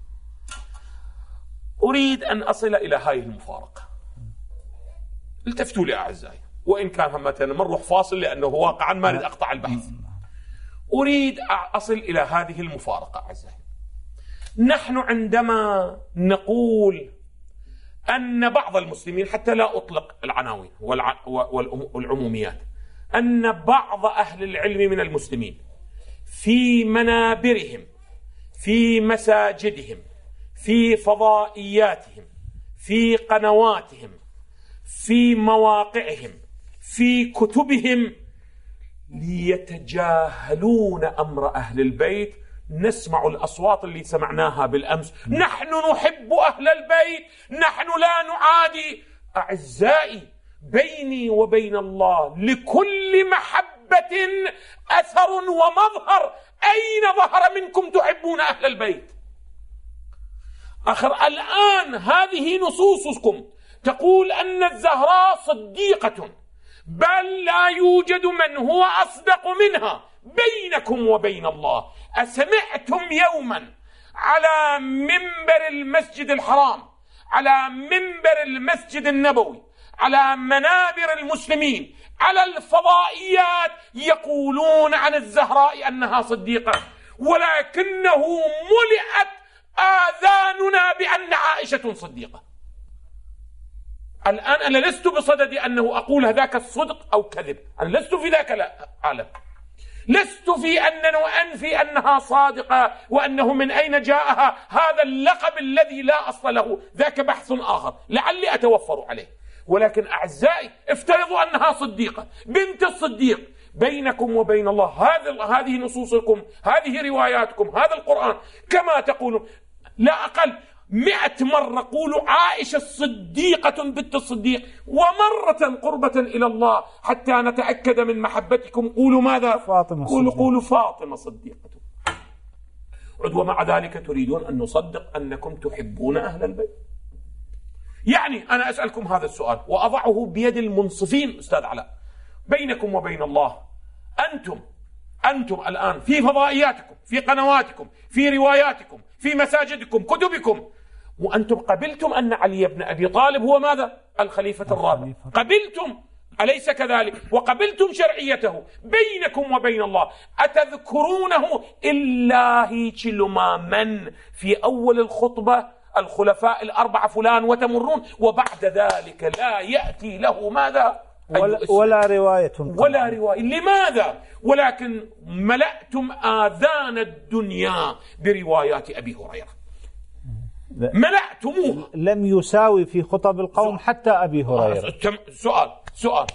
أريد أن أصل إلى هاي المفارقة. التفتوا لي أعزائي، وإن كان همتنا نروح فاصل لأنه واقعا ما أريد أقطع البحث. أريد أصل إلى هذه المفارقة أعزائي. نحن عندما نقول أن بعض المسلمين، حتى لا أطلق العناوين والعموميات، أن بعض أهل العلم من المسلمين في منابرهم، في مساجدهم، في فضائياتهم، في قنواتهم، في مواقعهم، في كتبهم، ليتجاهلون أمر أهل البيت. نسمع الأصوات اللي سمعناها بالأمس: نحن نحب أهل البيت، نحن لا نعادي. أعزائي، بيني وبين الله لكل محبة أثر ومظهر. أين ظهر منكم تحبون أهل البيت؟ آخر الآن هذه نصوصكم تقول أن الزهراء صديقة، بل لا يوجد من هو أصدق منها بينكم وبين الله. أسمعتم يوما على منبر المسجد الحرام، على منبر المسجد النبوي، على منابر المسلمين، على الفضائيات، يقولون عن الزهراء أنها صديقة، ولكنه ملئت آذاننا بأن عائشة صديقة؟ الآن أنا لست بصدد أنه أقول هذاك الصدق أو كذب، أنا لست في ذاك العالم، لست في أنفي أنها صادقة وأنه من أين جاءها هذا اللقب الذي لا أصل له، ذاك بحث آخر لعلي أتوفر عليه. ولكن أعزائي، افترضوا أنها صديقة، بنت الصديق. بينكم وبين الله هذه نصوصكم، هذه رواياتكم، هذا القرآن كما تقولون. لا أقل 100 مرة قولوا عائشة صديقة بنت الصديق، ومرة قربة إلى الله حتى نتأكد من محبتكم قولوا ماذا؟ قولوا فاطمة صديقة. ومع ذلك تريدون أن نصدق أنكم تحبون أهل البيت. يعني أنا أسألكم هذا السؤال وأضعه بيد المنصفين أستاذ علاء، بينكم وبين الله، أنتم الآن في فضائياتكم، في قنواتكم، في رواياتكم، في مساجدكم، كتبكم، وأنتم قبلتم أن علي بن أبي طالب هو ماذا؟ الخليفة الرابع. قبلتم، أليس كذلك؟ وقبلتم شرعيته. بينكم وبين الله أتذكرونه إلا هيك لماما في أول الخطبة الخلفاء الأربعة فلان وتمرون، وبعد ذلك لا يأتي له ماذا؟ ولا رواية. لماذا؟ ولكن ملأتم آذان الدنيا بروايات أبي هريرة، ملأتموها. لم يساوي في خطب القوم حتى أبي هريرة. سؤال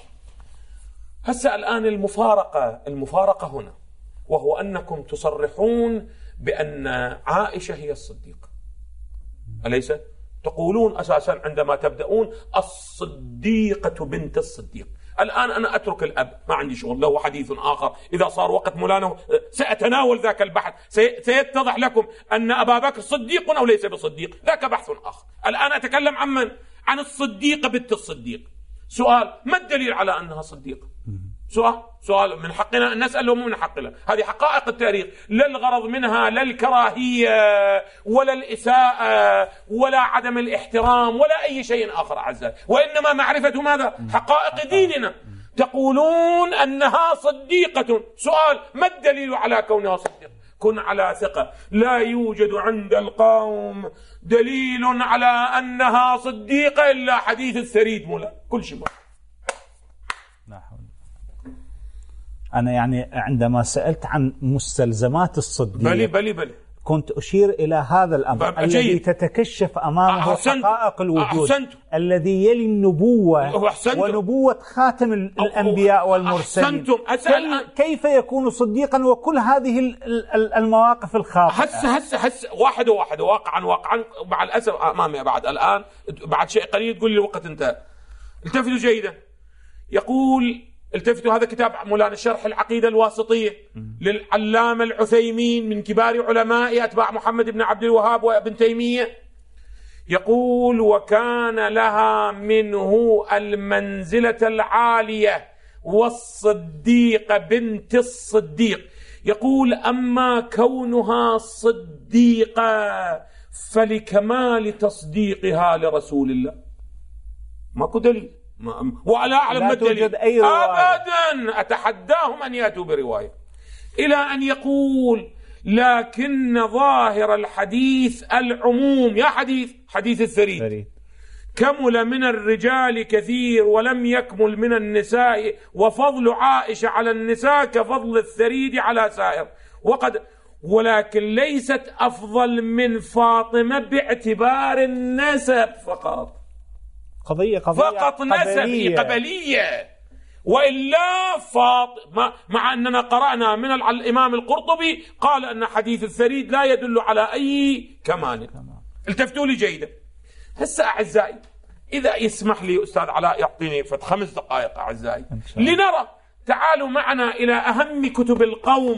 هسه الآن المفارقة هنا، وهو أنكم تصرحون بأن عائشة هي الصديقة، أليس؟ تقولون أساسا عندما تبدأون الصديقة بنت الصديق. الآن أنا أترك الأب، ما عندي شغل، له حديث آخر، إذا صار وقت مولانا سأتناول ذاك البحث، سيتضح لكم أن أبا بكر صديق أو ليس بصديق، ذاك بحث آخر. الآن أتكلم عن الصديقة بنت الصديق. سؤال: ما الدليل على أنها صديقة؟ سؤال من حقنا أن نسأل ومن حقنا. هذه حقائق التاريخ، لا الغرض منها لا الكراهية ولا الإساءة ولا عدم الاحترام ولا أي شيء آخر أعزائي، وإنما معرفة ماذا؟ حقائق ديننا. تقولون أنها صديقة. سؤال: ما الدليل على كونها صديقة؟ كن على ثقة، لا يوجد عند القوم دليل على أنها صديقة إلا حديث الثريد مولا، كل شيء أنا يعني عندما سألت عن مستلزمات الصديق بلي كنت أشير إلى هذا الأمر الذي تتكشف أمامه حقائق الوجود، الذي يلي النبوة ونبوة خاتم الأنبياء والمرسلين. كيف يكون صديقا وكل هذه المواقف الخاطئة؟ هس واحدة واقعا مع الأسف أمامي بعد الآن بعد شيء قليل تقول لي الوقت انتهى. التفتوا جيدا، يقول التفتوا هذا كتاب مولانا شرح العقيدة الواسطية للعلامة العثيمين من كبار علماء أتباع محمد بن عبد الوهاب وابن تيمية. يقول وكان لها منه المنزلة العالية والصديقة بنت الصديق. يقول أما كونها صديقة فلكمال تصديقها لرسول الله. ماكو دليل ولا أعلم ما الدليل أبدا. أتحداهم أن يأتوا برواية إلى أن يقول لكن ظاهر الحديث العموم. يا حديث الثريد كمل من الرجال كثير ولم يكمل من النساء، وفضل عائشة على النساء كفضل الثريد على سائر، ولكن ليست أفضل من فاطمة باعتبار النسب فقط. قضية فقط نسب قبلية، وإلا فاطمة، مع أننا قرأنا من الإمام القرطبي قال أن حديث الثريد لا يدل على أي كمال. التفتوا لي جيدا. هسه أعزائي إذا يسمح لي أستاذ علاء يعطيني 5 دقائق أعزائي لنرى، تعالوا معنا إلى أهم كتب القوم،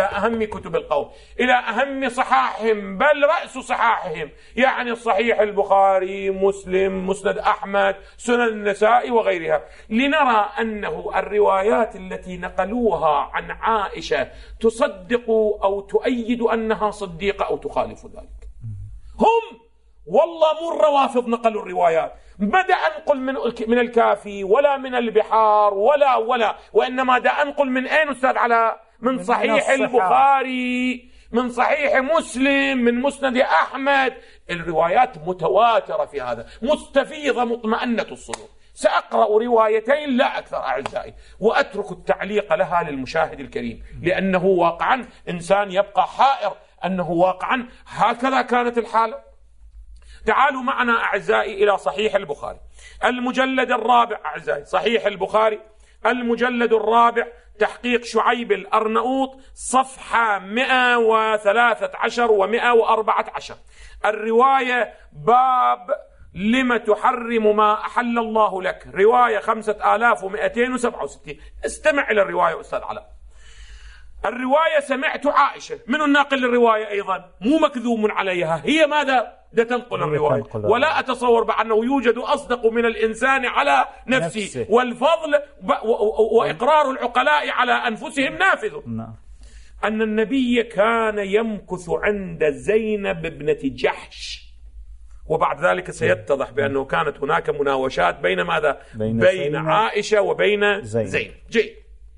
إلى أهم صحاحهم، بل رأس صحاحهم، يعني صحيح البخاري، مسلم، مسند أحمد، سنن النسائي وغيرها، لنرى أنه الروايات التي نقلوها عن عائشة تصدق أو تؤيد أنها صديقة أو تخالف ذلك. هم والله مو الروافض نقلوا الروايات، بدأ أنقل من الكافي ولا من البحار ولا وإنما دا أنقل من أين أستاذ علاء؟ من صحيح البخاري، من صحيح مسلم، من مسند أحمد. الروايات متواترة في هذا، مستفيضة مطمئنة الصدور. سأقرأ روايتين لا أكثر أعزائي، وأترك التعليق لها للمشاهد الكريم، لأنه واقعا إنسان يبقى حائر أنه واقعا هكذا كانت الحالة. تعالوا معنا أعزائي إلى صحيح البخاري المجلد الرابع. أعزائي صحيح البخاري المجلد الرابع، تحقيق شعيب الأرنؤوط، صفحة 113 و114. الرواية باب لم تحرم ما أحل الله لك، رواية 5267. استمع إلى الرواية أستاذ علاء. الرواية سمعت عائشة، من الناقل الرواية أيضا مو مكذوم عليها، هي ماذا؟ تنقل الرواية، ولا أتصور بأنه يوجد أصدق من الإنسان على نفسه، والفضل وإقرار العقلاء على أنفسهم نافذ. أن النبي كان يمكث عند زينب ابنة جحش، وبعد ذلك سيتضح بأنه كانت هناك مناوشات بين ماذا؟ بين عائشة وبين زينب. جيد.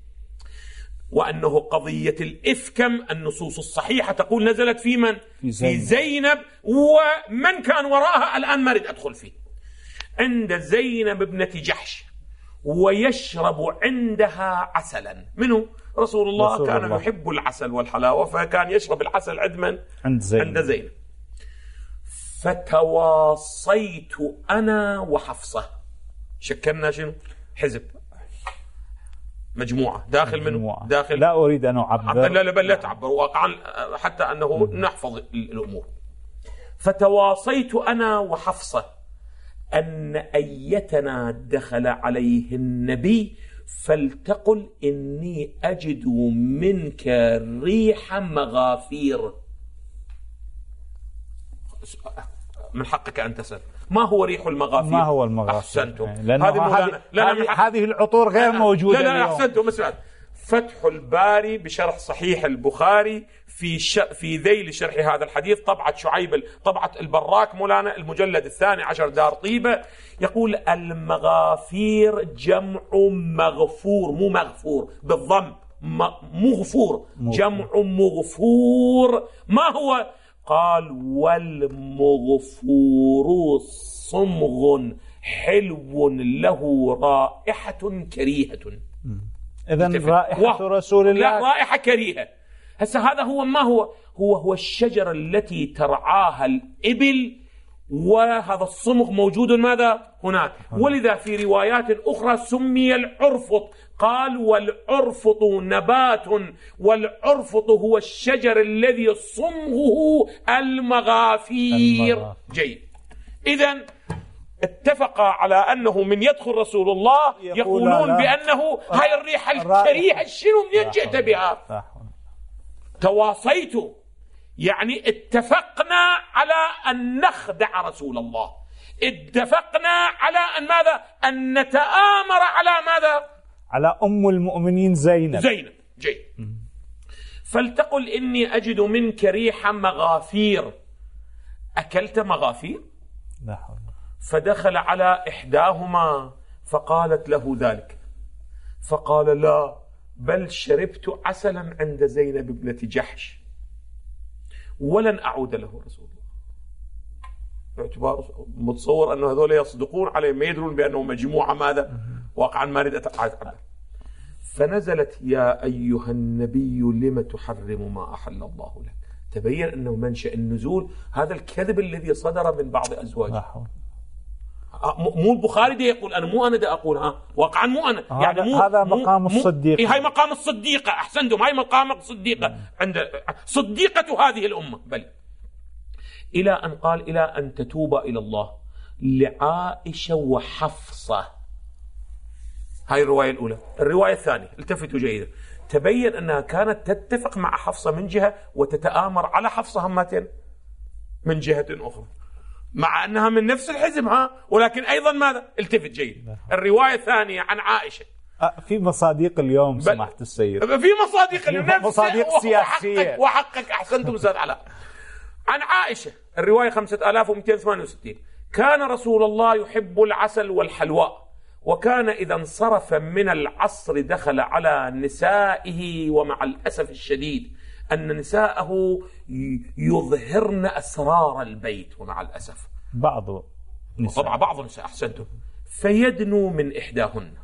وأنه قضية الإفكم النصوص الصحيحة تقول نزلت في من؟ في زينب، ومن كان وراءها الآن ما أريد أدخل فيه. عند زينب ابنة جحش، ويشرب عندها عسلا. منه؟ رسول الله كان يحب العسل والحلاوة، فكان يشرب العسل عند زينب. فتواصيت أنا وحفصة، شكلنا شنو؟ حزب، مجموعة داخل منه، داخل. لا أريد أن أعبر، لا تعبر واقعا حتى أنه نحفظ الأمور. فتواصيت أنا وحفصة أن أيتنا دخل عليه النبي فلتقل إني أجد منك ريح مغافير. من حقك أن تسأل ما هو ريح المغافير؟ ما هو المغافير؟ أحسنتم. هذه العطور غير موجودة. لا أحسنتم. مثلا فتح الباري بشرح صحيح البخاري في ذيل شرح هذا الحديث، طبعة شعيب، طبعة البراك مولانا، المجلد 12 دار طيبة، يقول المغافير جمع مغفور، مو مغفور بالضم، مغفور، جمع مغفور. ما هو؟ قال والمغفور صمغ حلو له رائحة كريهة. إذن رائحة رسول الله لا، رائحة كريهة. هسه هذا هو ما هو الشجرة التي ترعاها الإبل، وهذا الصمغ موجود ماذا هناك. ولذا في روايات أخرى سمي العرفط، قال والعرفط نبات، والعرفط هو الشجر الذي صمغه المغافير. جيد. إذن اتفقا على أنه من يدخل رسول الله يقولون بأنه هاي الريحة الكريهة شنو منين جئت بها؟ تواصيتوا، يعني اتفقنا على أن نخدع رسول الله، اتفقنا على أن ماذا؟ أن نتآمر على ماذا؟ على أم المؤمنين زينب. جيد. فلتقل إني أجد منك ريح مغافير. أكلت مغافير؟ لا حول. فدخل على إحداهما فقالت له ذلك، فقال لا، بل شربت عسلا عند زينب ابنة جحش ولن أعود له رسول الله. باعتبار متصور أنه هذول يصدقون عليه، ما يدرون بأنه مجموعة ماذا واقعا ما أريد أتعبر. فنزلت يا أيها النبي لم تحرم ما أحل الله لك. تبين أنه منشأ النزول هذا الكذب الذي صدر من بعض أزواجه. مو البخاري دي يقول أنا مو أنا دا أقول واقعا مو أنا، يعني هذا مقام الصديقة. هاي مقام الصديقة. أحسنتم، هاي مقام الصديقة عند صديقة هذه الأمة. بل إلى أن قال إلى أن تتوب إلى الله لعائشة وحفصة. هاي الرواية الأولى. الرواية الثانية التفتوا جيدا، تبين أنها كانت تتفق مع حفصة من جهة وتتآمر على حفصة همتين من جهة أخرى، مع أنها من نفس الحزب ولكن أيضا ماذا؟ التفت جيد. الرواية الثانية عن عائشة في مصادق اليوم سمحت السيد، في مصادق سياسية وحقك أحسنتم أستاذ علاء. عن عائشة الرواية 5268، كان رسول الله يحب العسل والحلواء، وكان إذا انصرف من العصر دخل على نسائه، ومع الأسف الشديد أن نساءه يظهرن أسرار البيت، ومع الأسف بعض نساء، طبعا بعض النساء أحسنتم، فيدنو من إحداهن.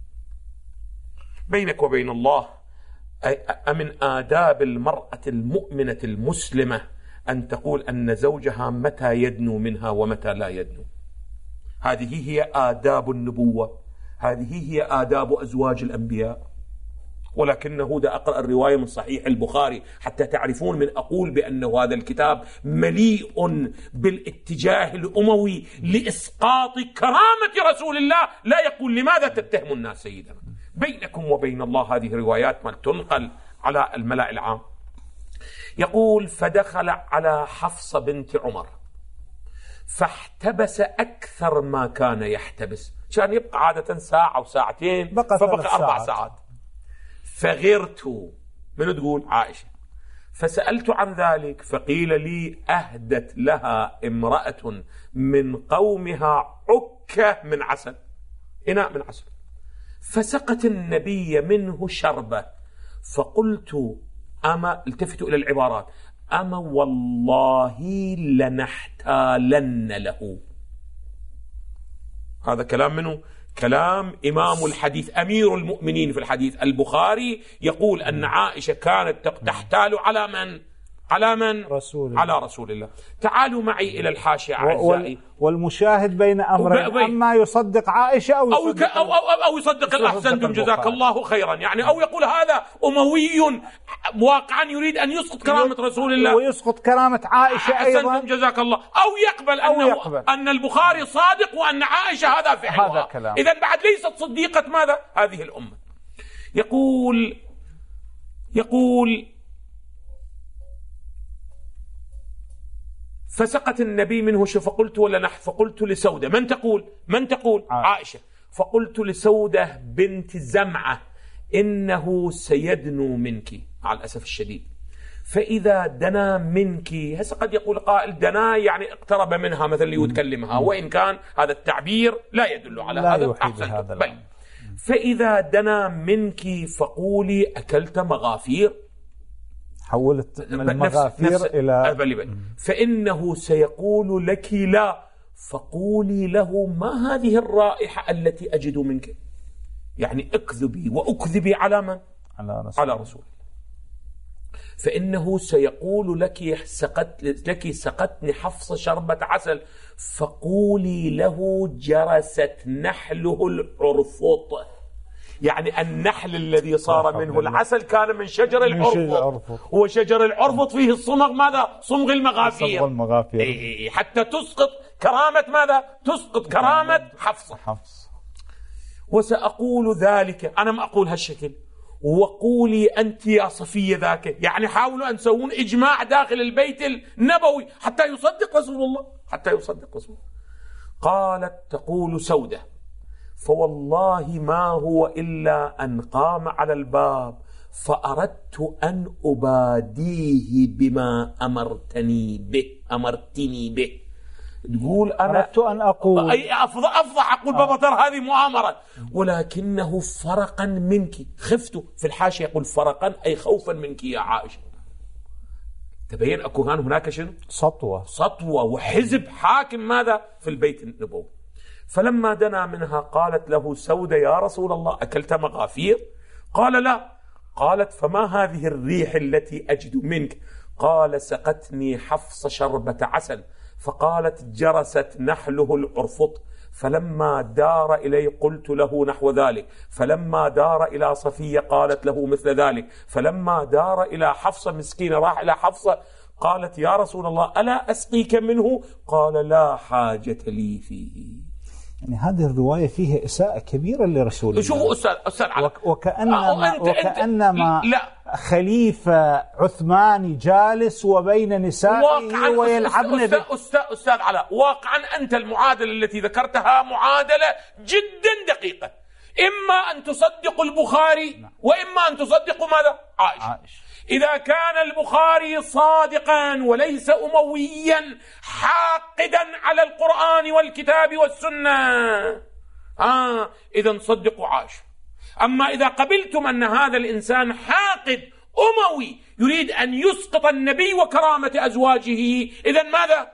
بينك وبين الله أمن آداب المرأة المؤمنة المسلمة أن تقول أن زوجها متى يدنو منها ومتى لا يدنو. هذه هي آداب النبوة، هذه هي آداب أزواج الأنبياء. ولكنه دا أقرأ الرواية من صحيح البخاري حتى تعرفون من أقول بأنه هذا الكتاب مليء بالاتجاه الأموي لإسقاط كرامة رسول الله. لا يقول لماذا تتهم الناس سيدنا. بينكم وبين الله هذه روايات ما تنقل على الملأ العام. يقول فدخل على حفصة بنت عمر فاحتبس أكثر ما كان يحتبس، كان يبقى عادة ساعة وساعتين، فبقى 4 ساعات. فغرت، من تقول؟ عائشة. فسألت عن ذلك فقيل لي أهدت لها امرأة من قومها عكة من عسل، إناء من عسل، فسقت النبي منه شربة. فقلت أما، التفتوا إلى العبارات، أما والله لنحتالن له. هذا كلام منه؟ كلام إمام الحديث أمير المؤمنين في الحديث البخاري، يقول أن عائشة كانت تحتال على من؟ على رسول الله. تعالوا معي إلى الحاشية أعزائي. والمشاهد بين أمرين، أما يصدق عائشة أو يصدق الأحسنتم جزاك الله خيرا، يعني أو يقول هذا أموي واقعا يريد أن يسقط كرامة رسول الله ويسقط كرامة عائشة أيضا، جزاك الله، أو يقبل أن البخاري صادق وأن عائشة هذا فعلها. إذن بعد ليست صديقة ماذا؟ هذه الأمة. يقول فسقت النبي منه فقلت لسودة، من تقول؟ عائشة. فقلت لسودة بنت زمعة إنه سيدنو منك على الأسف الشديد، فإذا دنا منك، هسه قد يقول قائل دنا يعني اقترب منها مثلا ليتكلمها، وإن كان هذا التعبير لا يدل على هذا. بل فإذا دنا منك فقولي أكلت مغافير، حولت المغافير إلى فإنه سيقول لك لا، فقولي له ما هذه الرائحة التي أجد منك. يعني اكذبي وأكذبي على من؟ على رسول. فإنه سيقول لك سقتني حفصة شربة عسل، فقولي له جرست نحله العرفط. يعني النحل الذي صار منه العسل كان من شجر العرفط، وشجر العرفط فيه الصمغ ماذا؟ صمغ المغافير. حتى تسقط كرامة ماذا؟ تسقط كرامة حفصة. وسأقول ذلك، أنا ما أقول هالشكل، وقولي أنت يا صفية ذاك. يعني حاولوا أن تسوون إجماع داخل البيت النبوي حتى يصدق رسول الله، حتى يصدق رسول الله. قالت تقول سودة: فوالله ما هو إلا أن قام على الباب فأردت أن أباديه بما أمرتني به. تقول أنا أردت أن أقول، أي أفضح أقول بابا ترى هذه مؤامرة، ولكنه فرقا منك، خفت. في الحاشية يقول فرقا أي خوفا منك يا عائشة. تبين أكو كان هناك شنو؟ سطوة وحزب حاكم ماذا؟ في البيت النبوي. فلما دنا منها قالت له سودة: يا رسول الله أكلت مغافير؟ قال: لا. قالت: فما هذه الريح التي أجد منك؟ قال: سقتني حفص شربة عسل. فقالت: جرست نحله العرفط. فلما دار إلي قلت له نحو ذلك، فلما دار إلى صفية قالت له مثل ذلك، فلما دار إلى حفصة، مسكينة راح إلى حفصة، قالت: يا رسول الله ألا أسقيك منه؟ قال: لا حاجة لي فيه. يعني هذه الرواية فيها إساءة كبيرة لرسول الله. شوفوا أستاذ وكأنما خليفة عثماني جالس وبين نسائه ويلعبن أستاذ علاء، واقعا أنت المعادلة التي ذكرتها معادلة جدا دقيقة. إما أن تصدق البخاري وإما أن تصدق ماذا؟ عائشة. إذا كان البخاري صادقا وليس أمويا حاقدا على القرآن والكتاب والسنة، إذا صدقوا عائشة. أما إذا قبلتم أن هذا الإنسان حاقد أموي يريد أن يسقط النبي وكرامة أزواجه، إذن ماذا؟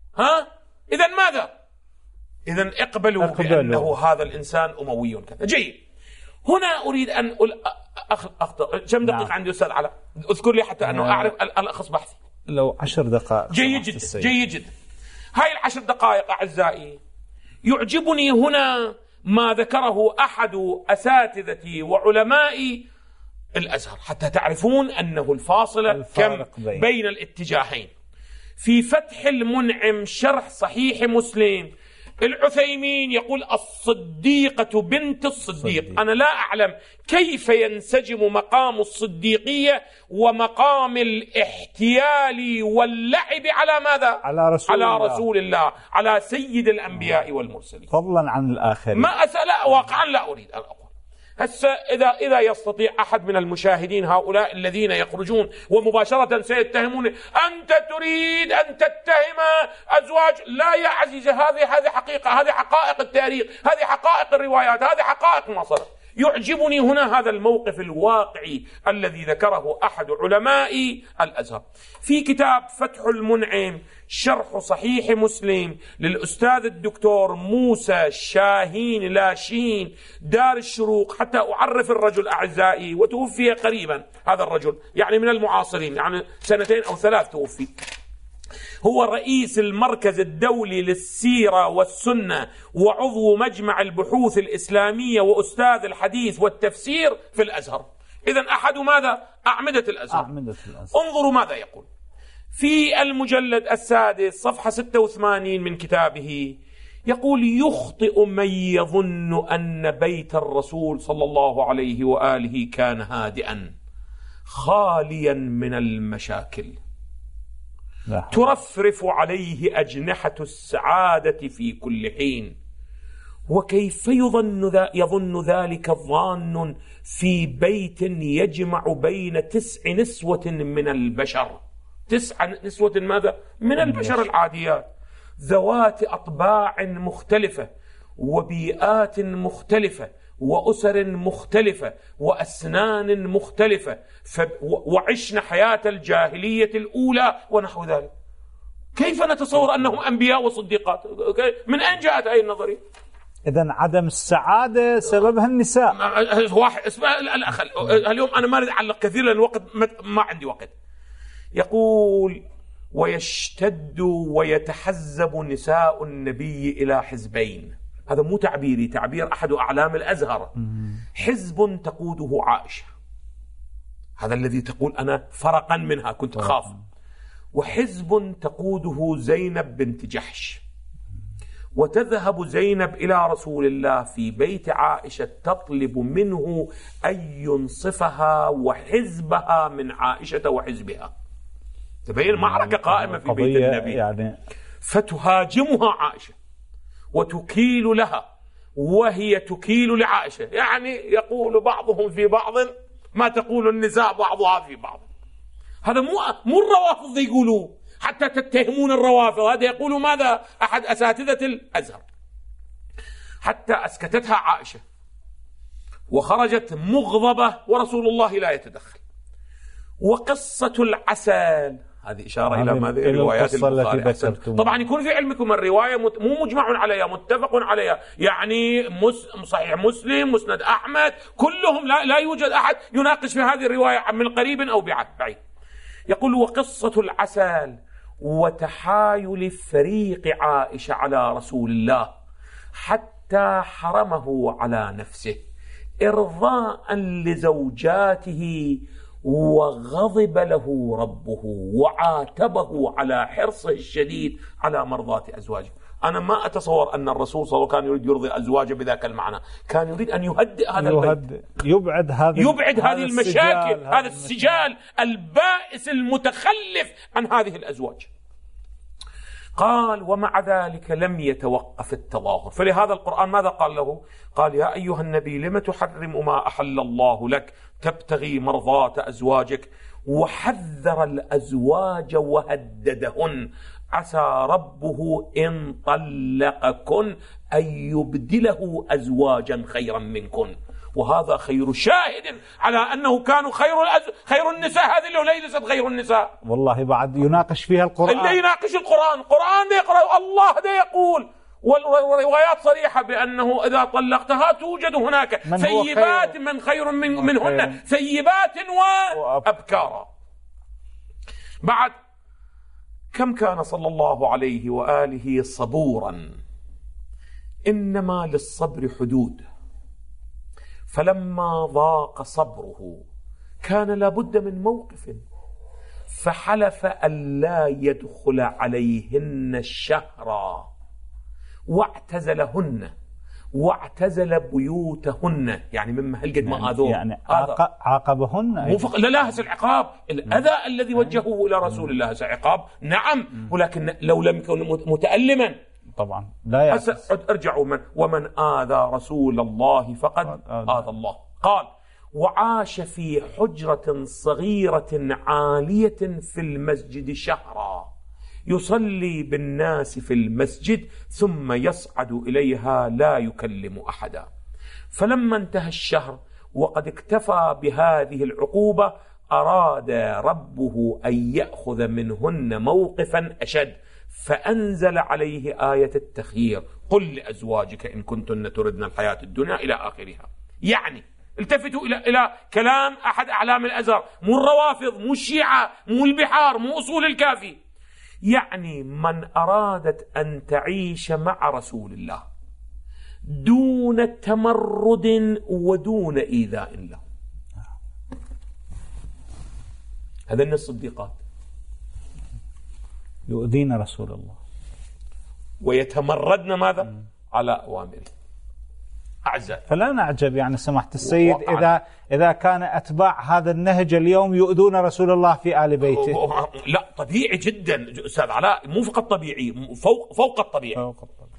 إذن ماذا؟ إذن اقبلوا بأنه هذا الإنسان أموي كذا. جيد. هنا أريد أن أخطأ. كم دقيقة عندي أستاذ علاء؟ أذكر لي حتى أنه أعرف ألخص بحثي. لو 10 دقائق. جيد جدا، جيد جدا. هاي 10 دقائق أعزائي يعجبني هنا ما ذكره أحد أساتذتي وعلماء الأزهر حتى تعرفون أنه الفاصلة كم بين الاتجاهين. في فتح المنعم شرح صحيح مسلم العثيمين يقول: الصديقة بنت الصديق. أنا لا أعلم كيف ينسجم مقام الصديقية ومقام الاحتيال واللعب على ماذا؟ على رسول الله، على سيد الأنبياء والمرسلين، فضلا عن الآخرين. ما أسأل واقعا لا أريد أن أقول. هسه إذا يستطيع أحد من المشاهدين هؤلاء الذين يخرجون ومباشرة سيتهمون: أنت تريد أن تتهم أزواج. لا يا عزيزي، هذه حقيقة، هذه حقائق التاريخ، هذه حقائق الروايات، هذه حقائق ما صار. يعجبني هنا هذا الموقف الواقعي الذي ذكره أحد علماء الأزهر في كتاب فتح المنعم شرح صحيح مسلم للأستاذ الدكتور موسى شاهين لاشين دار الشروق. حتى أعرف الرجل أعزائي، وتوفي قريبا هذا الرجل، يعني من المعاصرين، يعني 2 أو 3 توفي. هو رئيس المركز الدولي للسيرة والسنة وعضو مجمع البحوث الإسلامية وأستاذ الحديث والتفسير في الأزهر. إذن أحد ماذا؟ أعمدة الأزهر. انظروا ماذا يقول في المجلد 6 صفحة 86 من كتابه. يقول: يخطئ من يظن أن بيت الرسول صلى الله عليه وآله كان هادئا خاليا من المشاكل ترفرف عليه أجنحة السعادة في كل حين. وكيف يظن ذلك الظان في بيت يجمع بين 9 نسوة من البشر. 9 نسوة ماذا؟ من البشر العاديات، ذوات أطباع مختلفة وبيئات مختلفة وأسر مختلفة وأسنان مختلفة، وعشنا حياة الجاهلية الأولى ونحو ذلك. كيف نتصور أنهم أنبياء وصديقات؟ من أين جاءت هذه النظرية؟ إذن عدم السعادة سببها النساء. واحد اسمع الأخ اليوم أنا ما أريد أعلق كثير لأن الوقت ما عندي وقت. يقول ويشتد ويتحزب نساء النبي إلى حزبين. هذا مو تعبيري، تعبير أحد أعلام الأزهر. حزب تقوده عائشة، هذا الذي تقول أنا فرقا منها كنت أخاف، وحزب تقوده زينب بنت جحش. وتذهب زينب إلى رسول الله في بيت عائشة تطلب منه أن ينصفها وحزبها من عائشة وحزبها. تبين معركة قائمة في بيت النبي يعني. فتهاجمها عائشة وتكيل لها وهي تكيل لعائشة، يعني يقول بعضهم في بعض ما تقول النساء بعضها في بعض. هذا مو الروافض يقولوه، حتى تتهمون الروافض، هذا يقول ماذا أحد أساتذة الأزهر. حتى أسكتتها عائشة وخرجت مغضبة ورسول الله لا يتدخل. وقصة العسل هذه إشارة إلى روايات البخاري. طبعا يكون في علمكم الرواية مو مجمع عليها، متفق عليها، يعني صحيح مسلم، مسند أحمد، كلهم لا يوجد أحد يناقش في هذه الرواية من قريب أو بعيد. يقول وقصة العسل وتحايل فريق عائشة على رسول الله حتى حرمه على نفسه إرضاء لزوجاته، وغضب له ربه وعاتبه على حرصه الشديد على مرضاة أزواجه. أنا ما أتصور أن الرسول صلى الله عليه وسلم كان يريد يرضي أزواجه بذاك المعنى، كان يريد أن يهدئ هذا البيت، يبعد هذه المشاكل، هذا السجال البائس المتخلف عن هذه الأزواج. قال ومع ذلك لم يتوقف التظاهر، فلهذا القرآن ماذا قال له؟ قال يا أيها النبي لم تحرم ما أحل الله لك تبتغي مرضاة أزواجك. وحذر الأزواج وهددهن عسى ربه إن طلقكن أن يبدله أزواجا خيرا منكن. وهذا خير شاهد على أنه كانوا خير النساء. هذه اللي ليست غير النساء، والله بعد يناقش فيها القرآن، اللي يناقش القرآن ده يقرأ الله ده يقول. والروايات صريحة بأنه إذا طلقتها توجد هناك ثيبات من خير منهن، ثيبات وأبكارا. بعد كم كان صلى الله عليه وآله صبورا، إنما للصبر حدود. فلما ضاق صبره كان لابد من موقف، فحلف ألا يدخل عليهن الشهر واعتزلهن واعتزل بيوتهن، يعني مما هل قد ما آذوه، يعني عاقبهن. لا هذا العقاب الأذى الذي وجهه إلى رسول الله هذا عقاب نعم، ولكن لو لم يكن متألما طبعا لا يحس. ارجعوا ومن آذى رسول الله فقد آذى الله. قال وعاش في حجرة صغيرة عالية في المسجد شهرا يصلي بالناس في المسجد ثم يصعد إليها لا يكلم أحدا. فلما انتهى الشهر وقد اكتفى بهذه العقوبة أراد ربه أن يأخذ منهن موقفا أشد، فأنزل عليه آية التخيير قل لأزواجك إن كنتن تردن الحياة الدنيا إلى آخرها. يعني التفتوا إلى كلام أحد أعلام الأزهر، مو الروافض، مو الشيعة، مو البحار، مو أصول الكافي. يعني من أرادت أن تعيش مع رسول الله دون تمرد ودون إيذاء له، هذا الصديقات يؤذين رسول الله ويتمردن ماذا؟ على أوامره. أعزائي، فلا نعجب يعني سماحة السيد إذا كان أتباع هذا النهج اليوم يؤذون رسول الله في آل بيته. لا طبيعي جدا أستاذ علاء، مو فقط طبيعي، فوق الطبيعي.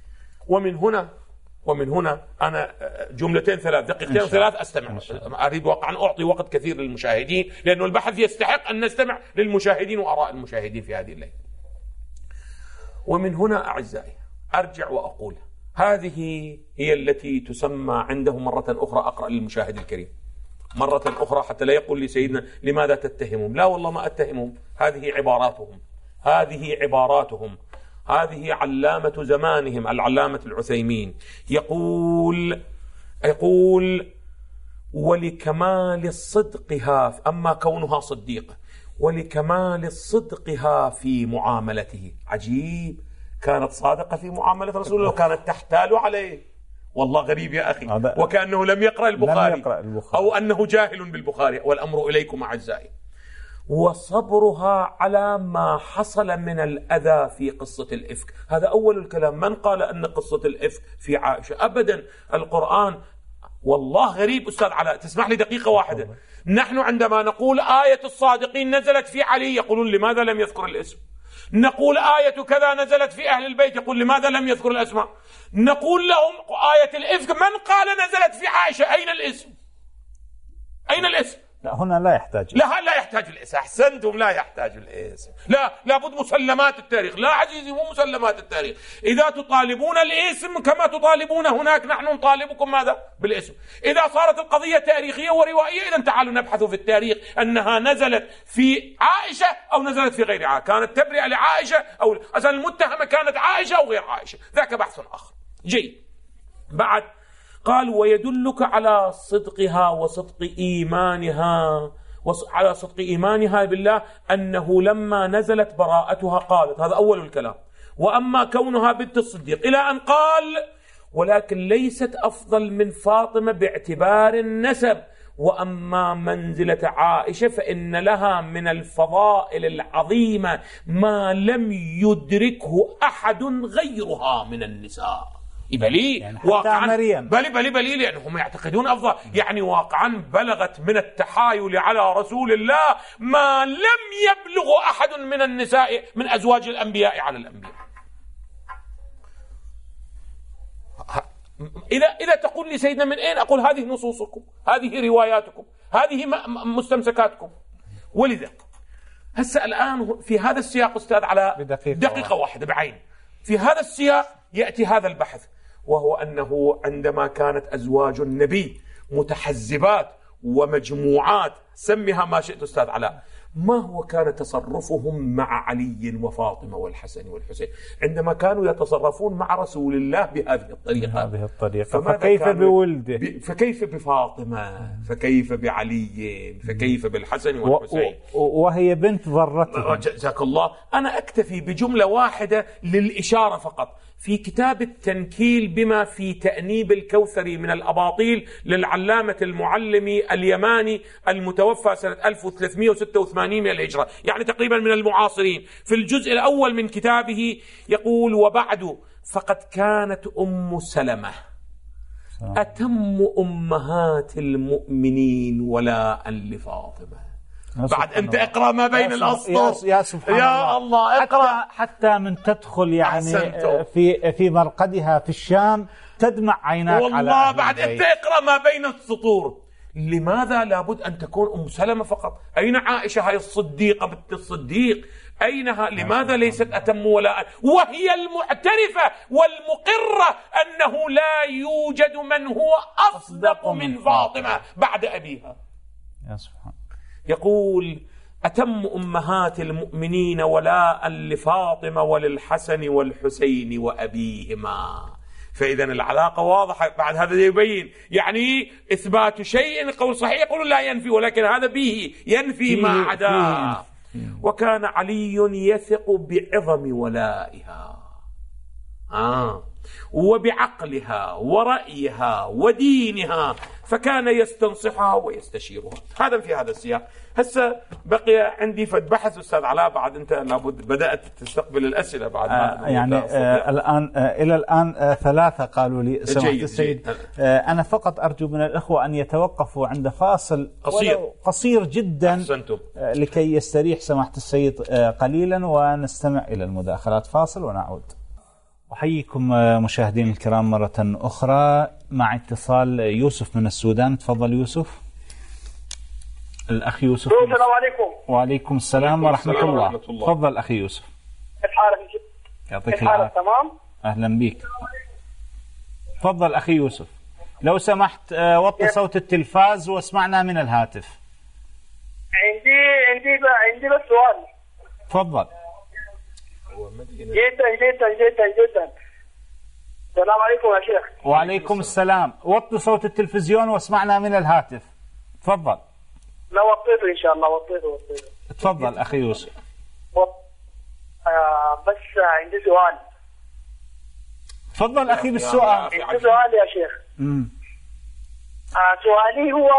ومن هنا أنا جملتين ثلاث دقيقتين ثلاث أستمع. أريد أن أعطي وقت كثير للمشاهدين، لأنه البحث يستحق أن نستمع للمشاهدين وآراء المشاهدين في هذه الليلة. ومن هنا أعزائي أرجع وأقول هذه هي التي تسمى عنده مرة أخرى، أقرأ للمشاهد الكريم مرة أخرى حتى لا يقول لي سيدنا لماذا تتهمهم. لا والله ما أتهمهم، هذه عباراتهم. هذه علامة زمانهم العلامة العثيمين يقول ولكمال صدقها، أما كونها صديقة، ولكمال صدقها في معاملته. عجيب، كانت صادقة في معاملة رسول الله وكانت تحتال عليه. والله غريب يا أخي، وكأنه لم يقرأ البخاري أو أنه جاهل بالبخاري، والأمر إليكم أعزائي. وصبرها على ما حصل من الأذى في قصة الإفك. هذا أول الكلام. من قال أن قصة الإفك في عائشة؟ أبدا. القرآن والله غريب أستاذ علاء، تسمح لي دقيقة واحدة. نحن عندما نقول آية الصادقين نزلت في علي، يقولون لماذا لم يذكر الاسم؟ نقول آية كذا نزلت في أهل البيت، يقول لماذا لم يذكر الأسماء؟ نقول لهم آية الإفك من قال نزلت في عائشة؟ أين الاسم؟ أين الاسم؟ لا، هنا لا يحتاج. لا يحتاج الاسم. أحسنتم، لا يحتاج الاسم. لابد مسلمات التاريخ. لا عزيزي، مو مسلمات التاريخ. إذا تطالبون الاسم كما تطالبون هناك، نحن نطالبكم ماذا؟ بالاسم. إذا صارت القضية تاريخية وروائية، إذا تعالوا نبحث في التاريخ أنها نزلت في عائشة أو نزلت في غير عائشة، كانت تبرئة لعائشة أو أصلا المتهمة كانت عائشة أو غير عائشة، ذاك بحث آخر. جيد. بعد قال ويدلك على صدقها وصدق إيمانها، على صدق إيمانها بالله أنه لما نزلت براءتها قالت، هذا أول الكلام، وأما كونها بنت الصديق، إلى أن قال ولكن ليست أفضل من فاطمة باعتبار النسب، وأما منزلة عائشة فإن لها من الفضائل العظيمة ما لم يدركه أحد غيرها من النساء. بلي يعني واقعا بلي لأنهم يعتقدون أفضل، يعني واقعا بلغت من التحايل على رسول الله ما لم يبلغ أحد من النساء من أزواج الأنبياء على الأنبياء. إذا تقول لي سيدنا من أين؟ أقول هذه نصوصكم، هذه رواياتكم، هذه مستمسكاتكم. ولذا هسه الآن في هذا السياق أستاذ علاء دقيقة واحدة بعين، في هذا السياق يأتي هذا البحث، وهو أنه عندما كانت أزواج النبي متحزبات ومجموعات، سميها ما شئت أستاذ علاء، ما هو كان تصرفهم مع علي وفاطمة والحسن والحسين عندما كانوا يتصرفون مع رسول الله بهذه الطريقة؟ فكيف بولده؟ فكيف بفاطمة؟ فكيف بعلي؟ فكيف بالحسن والحسين وهي بنت ضرته؟ جزاك الله. أنا أكتفي بجملة واحدة للإشارة فقط. في كتاب التنكيل بما في تأنيب الكوثري من الأباطيل للعلامة المعلمي اليماني المتوفى سنة 1386 من الهجرة، يعني تقريبا من المعاصرين، في الجزء الأول من كتابه يقول وبعد فقد كانت أم سلمة أتم أمهات المؤمنين ولاء لفاطمة. بعد أنت اقرأ ما بين الأسطر يا سبحان يا الله. اقرأ حتى من تدخل يعني في مرقدها في الشام تدمع عيناك والله على بعد أنت اقرأ ما بين السطور. لماذا لابد أن تكون أم سلمة فقط؟ أين عائشة هاي الصديقة بنت الصديق؟ أينها؟ لماذا ليست أتم ولاء وهي المعترفة والمقرة أنه لا يوجد من هو أصدق من فاطمة بعد أبيها؟ يا سبحان. يقول أتم أمهات المؤمنين ولاء لفاطمة وللحسن والحسين وأبيهما. فإذا العلاقة واضحة. بعد هذا يبين يعني إثبات شيء قول صحيح يقول لا ينفي، ولكن هذا به ينفي ما عداه. وكان علي يثق بعظم ولائها وبعقلها ورأيها ودينها، فكان يستنصحها ويستشيرها. هذا في هذا السياق. هسه بقي عندي فد بحث أستاذ علاء، بعد أنت لابد بدأت تستقبل الأسئلة بعد يعني الآن إلى الآن 3 قالوا لي سماحة السيد. أنا فقط أرجو من الإخوة أن يتوقفوا عند فاصل قصير جدا أحسنتم. لكي يستريح سماحة السيد قليلا ونستمع إلى المداخلات. فاصل ونعود. أحييكم مشاهدين الكرام مرة أخرى مع اتصال يوسف من السودان. تفضل يوسف. الأخ يوسف. السلام عليكم. وعليكم السلام ورحمة الله. تفضل أخي يوسف. كيف حالك؟ يعطيك العافية. تمام. أهلا بك. تفضل أخي يوسف. لو سمحت وطي صوت التلفاز واسمعنا من الهاتف. عندي بس سؤال. تفضل. جدا جدا جدا جدا. السلام عليكم يا شيخ. وعليكم السلام. وطي صوت التلفزيون واسمعنا من الهاتف. تفضل. لا وطيته إن شاء الله. وطيته. تفضل أخي يوسف. بس عندي سؤال. تفضل أخي بالسؤال. عندي سؤال يا شيخ. سؤالي هو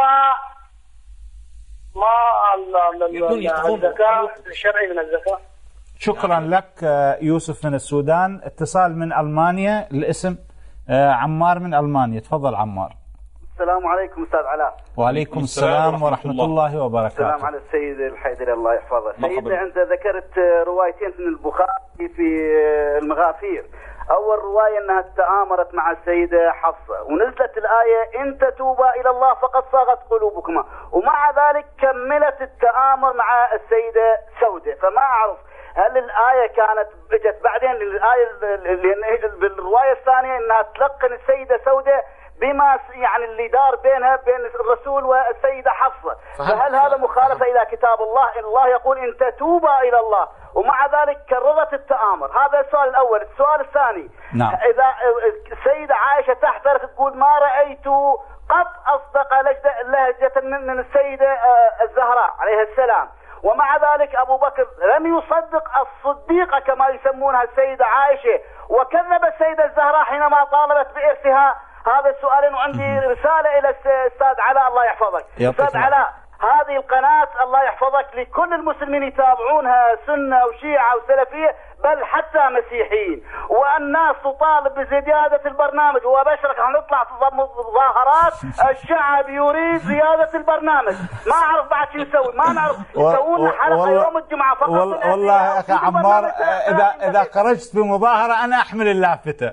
ما الزكاة الشرعي من الزكاة. شكرا لك يوسف من السودان. اتصال من ألمانيا. الاسم عمار من ألمانيا. تفضل عمار. السلام عليكم أستاذ علاء. وعليكم السلام ورحمة الله وبركاته. السلام على السيد الحيدري الله يحفظه. سيدنا أنت ذكرت روايتين من البخاري في المغافير. أول رواية أنها تآمرت مع السيدة حفصة ونزلت الآية إن تتوبا إلى الله فقد صاغت قلوبكما، ومع ذلك كملت التآمر مع السيدة سودة. فما أعرف هل الآية كانت اجت بعدين الآية بالرواية الثانية أنها تلقن السيدة سودة بما يعني اللي دار بينها بين الرسول والسيدة حفصة، فهل هذا مخالفة إلى كتاب الله؟ إن الله يقول إن تتوبا إلى الله ومع ذلك كررت التآمر. هذا السؤال الأول. السؤال الثاني، نعم. إذا السيدة عائشة تحترف تقول ما رأيت قط أصدق لهجة من السيدة الزهراء عليها السلام، ومع ذلك أبو بكر لم يصدق الصديقة كما يسمونها السيدة عائشة، وكذب السيدة الزهراء حينما طالبت بإرثها. هذا السؤال. وعندي رسالة إلى الأستاذ علاء الله يحفظك. أستاذ علاء، هذه القناة الله يحفظك لكل المسلمين يتابعونها، سنة وشيعة وسلفية بل حتى مسيحيين، والناس تطالب بزيادة البرنامج. وبشرك هنطلع في مظاهرات الشعب يريد زيادة البرنامج. ما أعرف بعد شو نسوي. ما نعرف يسوون حلقة يوم الجمعة فقط. والله يا أخي عمار إذا خرجت بمظاهرة أنا أحمل اللافتة.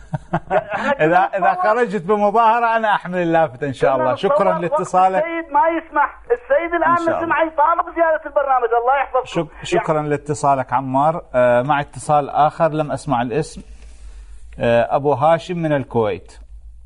إذا خرجت بمظاهرة أنا أحمل اللافتة إن شاء الله. شكرا لاتصالك. السيد ما يسمح. السيد الآن نسمع يطالب زيادة البرنامج. الله يحفظك. شكرا لاتصالك عمار. مع اتصال آخر لم أسمع الاسم. أبو هاشم من الكويت.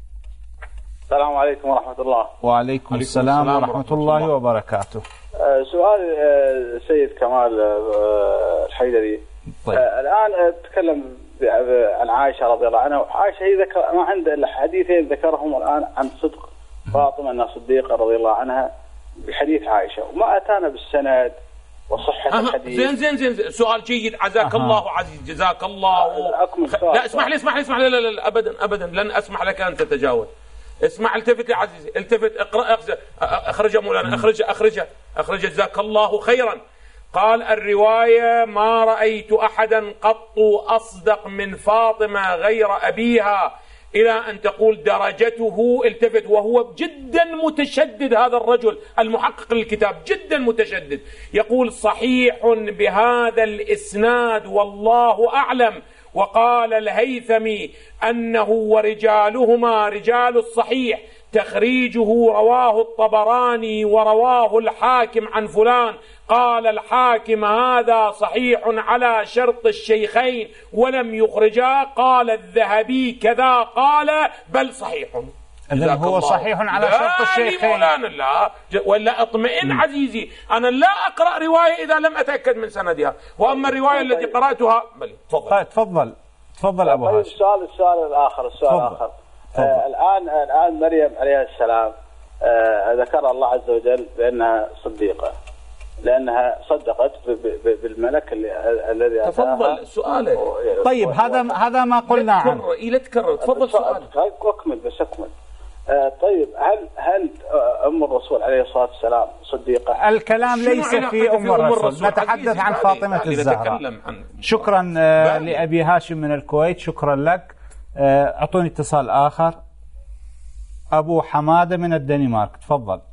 السلام عليكم ورحمة الله. وعليكم السلام ورحمة الله وبركاته. سؤال السيد كمال الحيدري. طيب. الآن تكلم عن عائشة رضي الله عنها. عائشة هي ذكر ما عنده إلا حديثين ذكرهم الآن عن صدق فاطمة أنها صديقة رضي الله عنها بحديث عائشة، وما أتانا بالسند وصحة الحديث. زين سؤال جيد. عزاك الله عزيز. جزاك الله. لا اسمح لي لا أبدا لن أسمح لك أن تتجاوز. اسمع، التفت يا عزيزي، التفت، اقرأ، اخرج مولانا، اخرج جزاك الله خيرا. قال الرواية ما رأيت أحدا قط أصدق من فاطمة غير أبيها، إلى أن تقول درجته. التفت، وهو جدا متشدد هذا الرجل المحقق للكتاب، جدا متشدد. يقول صحيح بهذا الإسناد والله أعلم. وقال الهيثمي أنه ورجالهما رجال الصحيح، تخريجه رواه الطبراني ورواه الحاكم عن فلان. قال الحاكم هذا صحيح على شرط الشيخين ولم يخرجا. قال الذهبي كذا قال بل صحيح. إذن هو صحيح على شرط الشيخين. لا ولا اطمئن عزيزي، أنا لا أقرأ رواية إذا لم أتأكد من سندها. وأما الرواية التي قرأتها تفضل أبو هاشم. السؤال الآخر. الآن مريم عليها السلام ذكر الله عز وجل بأنها صديقة لأنها صدقت بالملك الذي أتاها. تفضل سؤالك. طيب هذا ما قلنا عنه. لا تكرر. تفضل سؤالك. أكمل. طيب هل أم الرسول عليه الصلاة والسلام صديقة؟ الكلام ليس في أم الرسول، نتحدث عن فاطمة الزهراء. شكرا لأبي هاشم من الكويت. شكرا لك. أعطوني اتصال آخر. أبو حمادة من الدنمارك. تفضل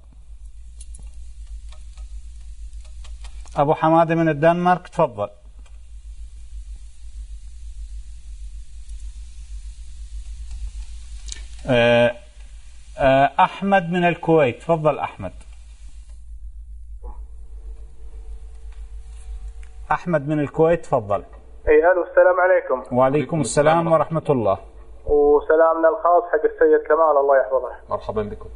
أبو حمادة من الدنمارك. تفضل. أحمد من الكويت. تفضل أحمد. أحمد من الكويت. تفضل. ألو السلام عليكم. وعليكم السلام ورحمة الله. وسلامنا الخاص حق السيد كمال الله يحفظه. مرحبا بكم.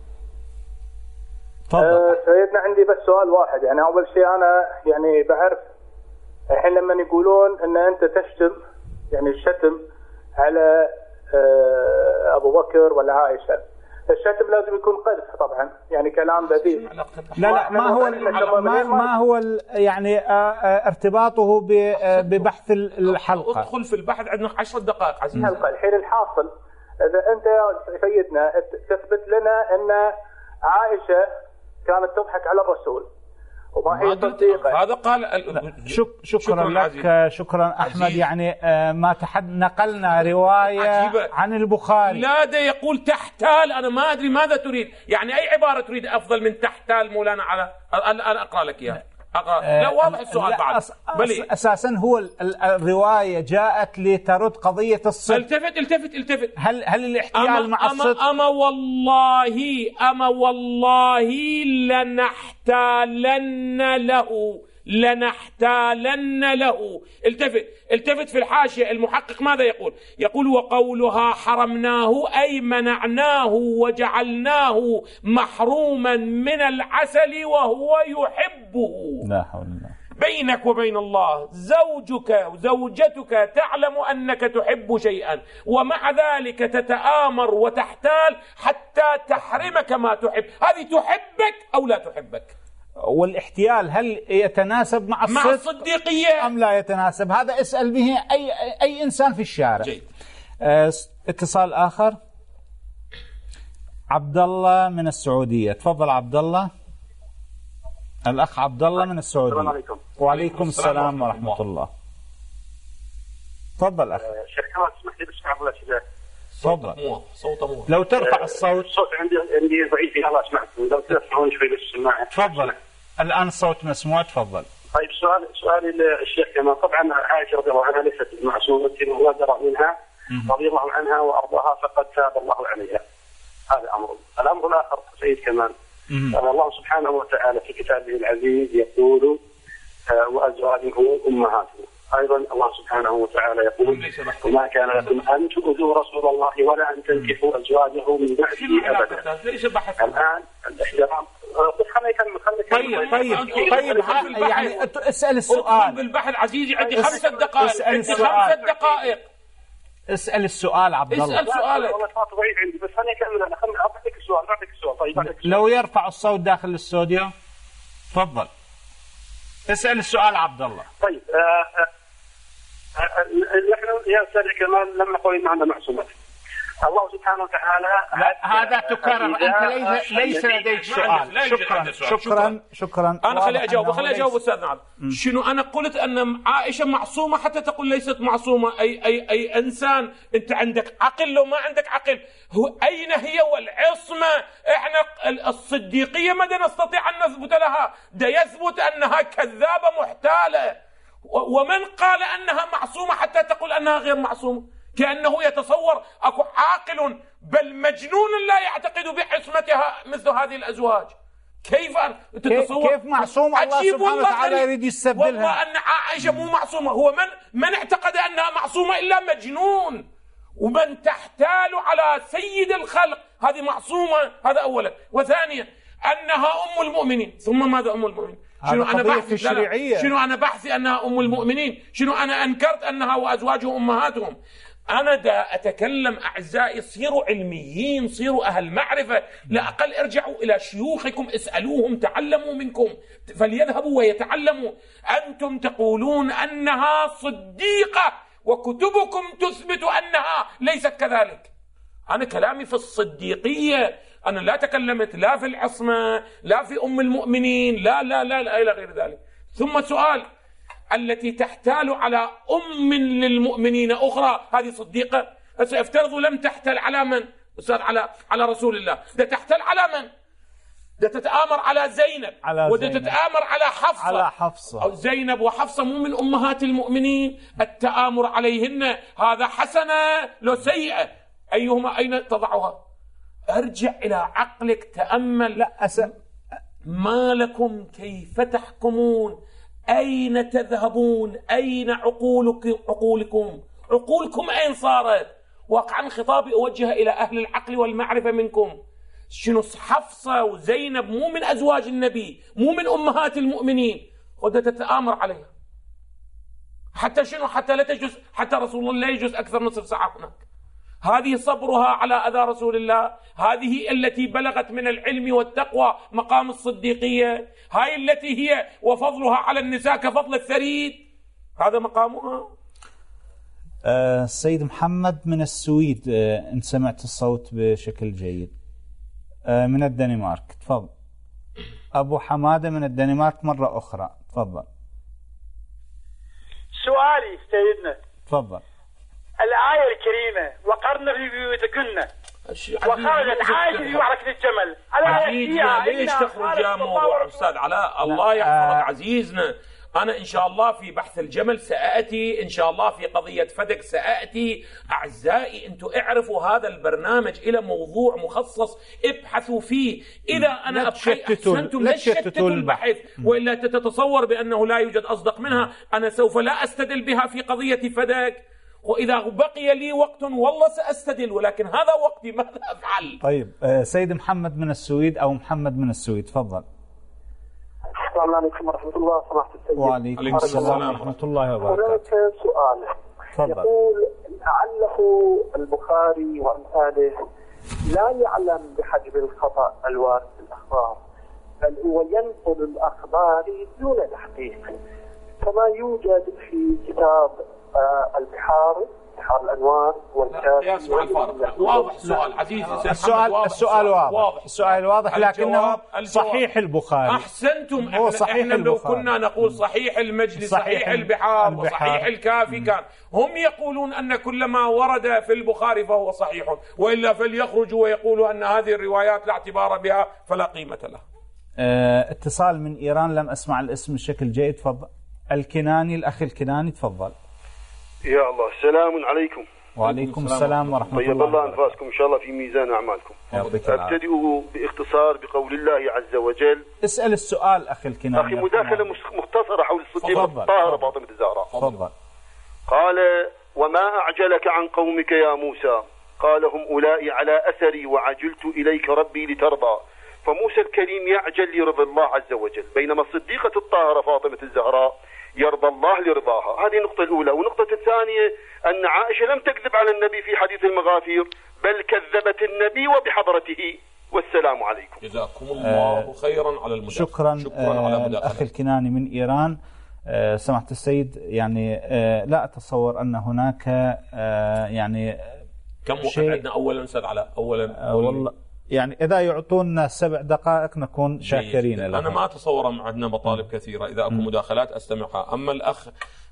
تفضل. سيدنا عندي بس سؤال واحد. يعني أول شيء أنا يعني بعرف الحين لما يقولون ان انت تشتم يعني الشتم على ابو بكر ولا عائشه، الشتم لازم يكون قذف طبعا، يعني كلام بذيء. لا ما هو يعني ارتباطه ببحث الحلقه. ادخل في البحث، عندنا 10 دقائق عزيزي. الحين الحاصل اذا انت يا سيدنا تثبت لنا ان عائشه كانت تضحك على الرسول وما هي تصديقه، هذا قال. شكرا لك، شكرا احمد. يعني ما نقلنا روايه عجيبة عن البخاري. لا ده يقول تحتال، انا ما ادري ماذا تريد، يعني اي عباره تريد افضل من تحتال مولانا على انا اقرا لك اياها. لا واضح السؤال بعد. اساسا هو الروايه جاءت لترد قضيه الصدق. التفت. هل الاحتيال مع الصدق؟ اما والله لنحتالن له. التفت في الحاشية. المحقق ماذا يقول؟ يقول وقولها حرمناه أي منعناه وجعلناه محروما من العسل وهو يحبه. لا حول الله. بينك وبين الله زوجتك تعلم أنك تحب شيئا، ومع ذلك تتآمر وتحتال حتى تحرمك ما تحب. هذه تحبك أو لا تحبك؟ والاحتيال هل يتناسب مع الصديقية أم لا يتناسب؟ هذا اسأل به أي إنسان في الشارع. جيد. اتصال آخر. عبد الله من السعودية، تفضل عبد الله. الأخ عبد الله من السعودية. السلام عليكم. وعليكم السلام ورحمة الله. تفضل أخ. شيخ كمال اسمح لي بس بعض الأسئلة. تفضل. صوت لو ترفع الصوت. الصوت عندي ضعيف، يلا اسمعكم لو ترفعون شوي بس السماعة. تفضل. الآن الصوت مسموع، تفضل. طيب سؤالي للشيخ كمال، طبعا عائشة رضي الله عنها ليست معصومة وغدر منها رضي الله عنها وأرضاها فقد تاب الله عليها. هذا الأمر الآخر سيد كمال، الله سبحانه وتعالى في كتابه العزيز يقول وأزواجه أمهاتهم. أيضا الله سبحانه وتعالى يقول وما كان لكم أن تؤذوا رسول الله ولا أن تنكحوا أزواجه من بعده أبدا. الآن الاحترام. طيب يعني اسأل السؤال بالبحث عزيزي. عندي 5 دقائق. اسأل السؤال عبد الله. اسأل سؤالك. والله صوت ضعيف عندي بس خليني أكمل. أنا أعطيك السؤال. طيب لو يرفع الصوت داخل الاستوديو. تفضل اسأل السؤال عبد الله. طيب نحن يا أستاذ كمال لما قلنا عندنا معصومات الله سبحانه وتعالى. هذا تكرر. أنت ليس لديك سؤال. شكرا. أنا خلي أجاوب أستاذ نعم. شنو أنا قلت أن عائشة معصومة حتى تقول ليست معصومة؟ أي إنسان أنت عندك عقل لو ما عندك عقل. أين هي والعصمة؟ إحنا الصديقية ماذا نستطيع أن نثبت لها؟ ده يثبت أنها كذابة محتالة. ومن قال أنها معصومة حتى تقول أنها غير معصومة؟ كأنه يتصور أكو عاقل بل مجنون لا يعتقد بعصمتها مثل هذه الأزواج. كيف تتصور؟ كيف معصومة؟ الله سبحانه وتعالى يريد يستبدلها. والله أن عائشة مو معصومة. هو من اعتقد أنها معصومة إلا مجنون. ومن تحتال على سيد الخلق هذه معصومة. هذا أولا. وثانيا أنها أم المؤمنين. ثم ماذا أم المؤمنين؟ شنو أنا بحثي شنو أنا بحثي أنها أم المؤمنين؟ شنو أنا أنكرت أنها وأزواجه أمهاتهم؟ أنا دا أتكلم أعزائي. صيروا علميين، صيروا أهل معرفة. لا أقل ارجعوا إلى شيوخكم اسألوهم، تعلموا منكم، فليذهبوا ويتعلموا. أنتم تقولون أنها صديقة وكتبكم تثبت أنها ليست كذلك. أنا كلامي في الصديقية. أنا لا تكلمت لا في العصمة لا في أم المؤمنين لا لا لا, لا إلى غير ذلك. ثم سؤال، التي تحتال على أم للمؤمنين أخرى هذه صديقة؟ سأفترض لم تحتل على من؟ على رسول الله. ده تحتل على من؟ ده تتآمر على زينب وده تتآمر على حفصة. أو زينب وحفصة مو من أمهات المؤمنين؟ التآمر عليهن هذا حسنة لو سيئة؟ أيهما أين تضعها؟ ارجع إلى عقلك، تأمل. ما لكم كيف تحكمون؟ أين تذهبون؟ أين عقولكم أين صارت؟ واقعا خطابي أوجه إلى أهل العقل والمعرفة منكم. شنو حفصة وزينب مو من أزواج النبي، مو من أمهات المؤمنين، وده تتآمر عليها. حتى شنو؟ حتى لا تجلس، حتى رسول الله لا يجلس أكثر نصف ساعة هناك. هذه صبرها على أذى رسول الله، هذه التي بلغت من العلم والتقوى مقام الصديقية، هاي التي هي وفضلها على النساء كفضل الثريد، هذا مقامها. السيد محمد من السويد، إن سمعت الصوت بشكل جيد، من الدنمارك، تفضل. أبو حمادة من الدنمارك مرة أخرى، تفضل. سؤالي سيدنا، تفضل. الآية الكريمة وقرن في بيوتكن وخرجت عائشة في معركة الجمل، ليش تخرج يا موضوع أستاذ علاء؟ الله يحفظك عزيزنا. أنا إن شاء الله في بحث الجمل سأأتي، إن شاء الله في قضية فدك سأأتي. أعزائي أنتم اعرفوا هذا البرنامج إلى موضوع مخصص ابحثوا فيه. إذا أنا أحسنتم لا تشتتوا البحث، وإلا تتصور بأنه لا يوجد أصدق منها. أنا سوف لا أستدل بها في قضية فدك، وإذا بقي لي وقت والله سأستدل، ولكن هذا وقتي، ماذا أفعل؟ طيب سيد محمد من السويد، أو محمد من السويد، تفضل. السلام عليكم ورحمة الله سماحة السيد. وعليكم السلام ورحمة الله وبركاته. هناك سؤال يقول لعله البخاري وأمثاله لا يعلم بحجم الخطأ الوارد في الأخبار، بل هو ينقل الأخبار دون تحقيق، كما يوجد في كتاب البحار، بحار الأنوار والكافي. واضح السؤال عزيزي. السؤال واضح. السؤال واضح، لكنه صحيح البخاري. أحسنتم. إحنا لو كنا نقول صحيح المجلس، صحيح البحار، وصحيح الكافي، كان هم يقولون أن كل ما ورد في البخاري فهو صحيح، وإلا فليخرجوا ويقولوا أن هذه الروايات لا اعتبار بها فلا قيمة لها. اتصال من إيران، لم أسمع الاسم بشكل جيد، تفضل. الكناني، الأخ الكناني، تفضل. يا الله، السلام عليكم. وعليكم السلام ورحمة الله. طيب الله أنفاسكم إن شاء الله في ميزان أعمالكم. أبتدئ باختصار بقول الله عز وجل. اسأل السؤال أخي الكناني. أخي مداخلة مختصرة حول الصديقة الطاهرة فاطمة الزهراء. تفضل. قال: وما أعجلك عن قومك يا موسى؟ قال: هم أولئي على أثري وعجلت إليك ربي لترضى. فموسى الكريم يعجل لرضا الله عز وجل، بينما الصديقة الطاهرة فاطمة الزهراء يرضى الله لرضاها. هذه النقطة الأولى. والنقطة الثانية أن عائشة لم تكذب على النبي في حديث المغافير، بل كذبت النبي وبحضرته. والسلام عليكم. جزاكم الله خيرا على المداخلة. شكرا على الأخ الكناني من إيران. سمحت السيد، يعني لا أتصور أن هناك يعني كم وقت عندنا أولا أستاذ علاء؟ والله يعني إذا يعطونا 7 دقائق نكون شاكرين لهم. أنا ما أتصور عندنا مطالب كثيرة، إذا أكو مداخلات أستمعها. أما الأخ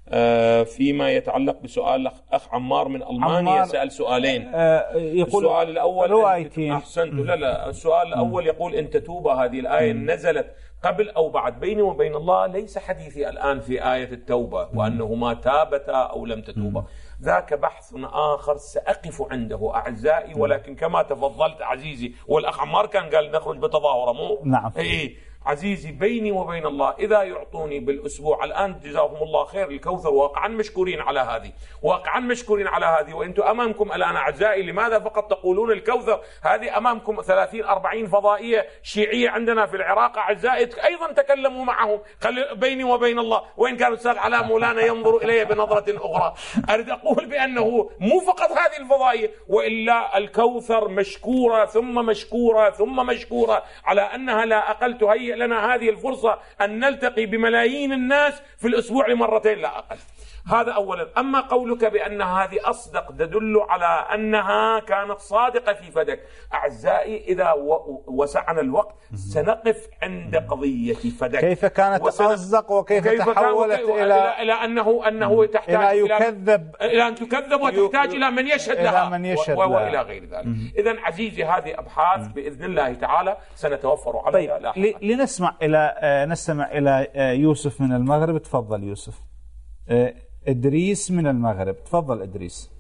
فيما يتعلق بسؤال أخ عمار من ألمانيا سأل سؤالين. يقول السؤال الأول روايتين. أحسنت. لا السؤال الأول يقول: إن تتوبة، هذه الآية نزلت قبل أو بعد؟ بيني وبين الله ليس حديثي الآن في آية التوبة وأنهما تابتا أو لم تتوبا، ذاك بحث آخر سأقف عنده أعزائي. ولكن كما تفضلت عزيزي، والأخ عمار كان قال نخرج بتظاهرة، مو نعم. عزيزي، بيني وبين الله إذا يعطوني بالأسبوع الآن، جزاهم الله خير، الكوثر، واقعا مشكورين على هذه، واقعا مشكورين على هذه. وأنتم أمامكم الآن أعزائي، لماذا فقط تقولون الكوثر؟ هذه أمامكم 30-40 فضائية شيعية عندنا في العراق أعزائي، أيضا تكلموا معهم. بيني وبين الله، وإن كان الأستاذ علاء مولانا ينظر إلي بنظرة أخرى، أريد أقول بأنه مو فقط هذه الفضائية، وإلا الكوثر مشكورة ثم مشكورة ثم مشكورة على أنها لا أقل تهيئ لنا هذه الفرصة أن نلتقي بملايين الناس في الأسبوع لمرتين لا أقل. هذا أولا. أما قولك بأن هذه أصدق تدل على أنها كانت صادقة في فدك، أعزائي إذا وسعنا الوقت سنقف عند قضية فدك. كيف كانت أصدق وكيف تحولت إلى أنه تحتاج إلى أن تكذب وتحتاج إلى من يشهد لها وإلى غير ذلك. إذن عزيزي، هذه أبحاث بإذن الله تعالى سنتوفر عليها لاحقا. نستمع إلى يوسف من المغرب. تفضل يوسف. إدريس من المغرب، تفضل إدريس.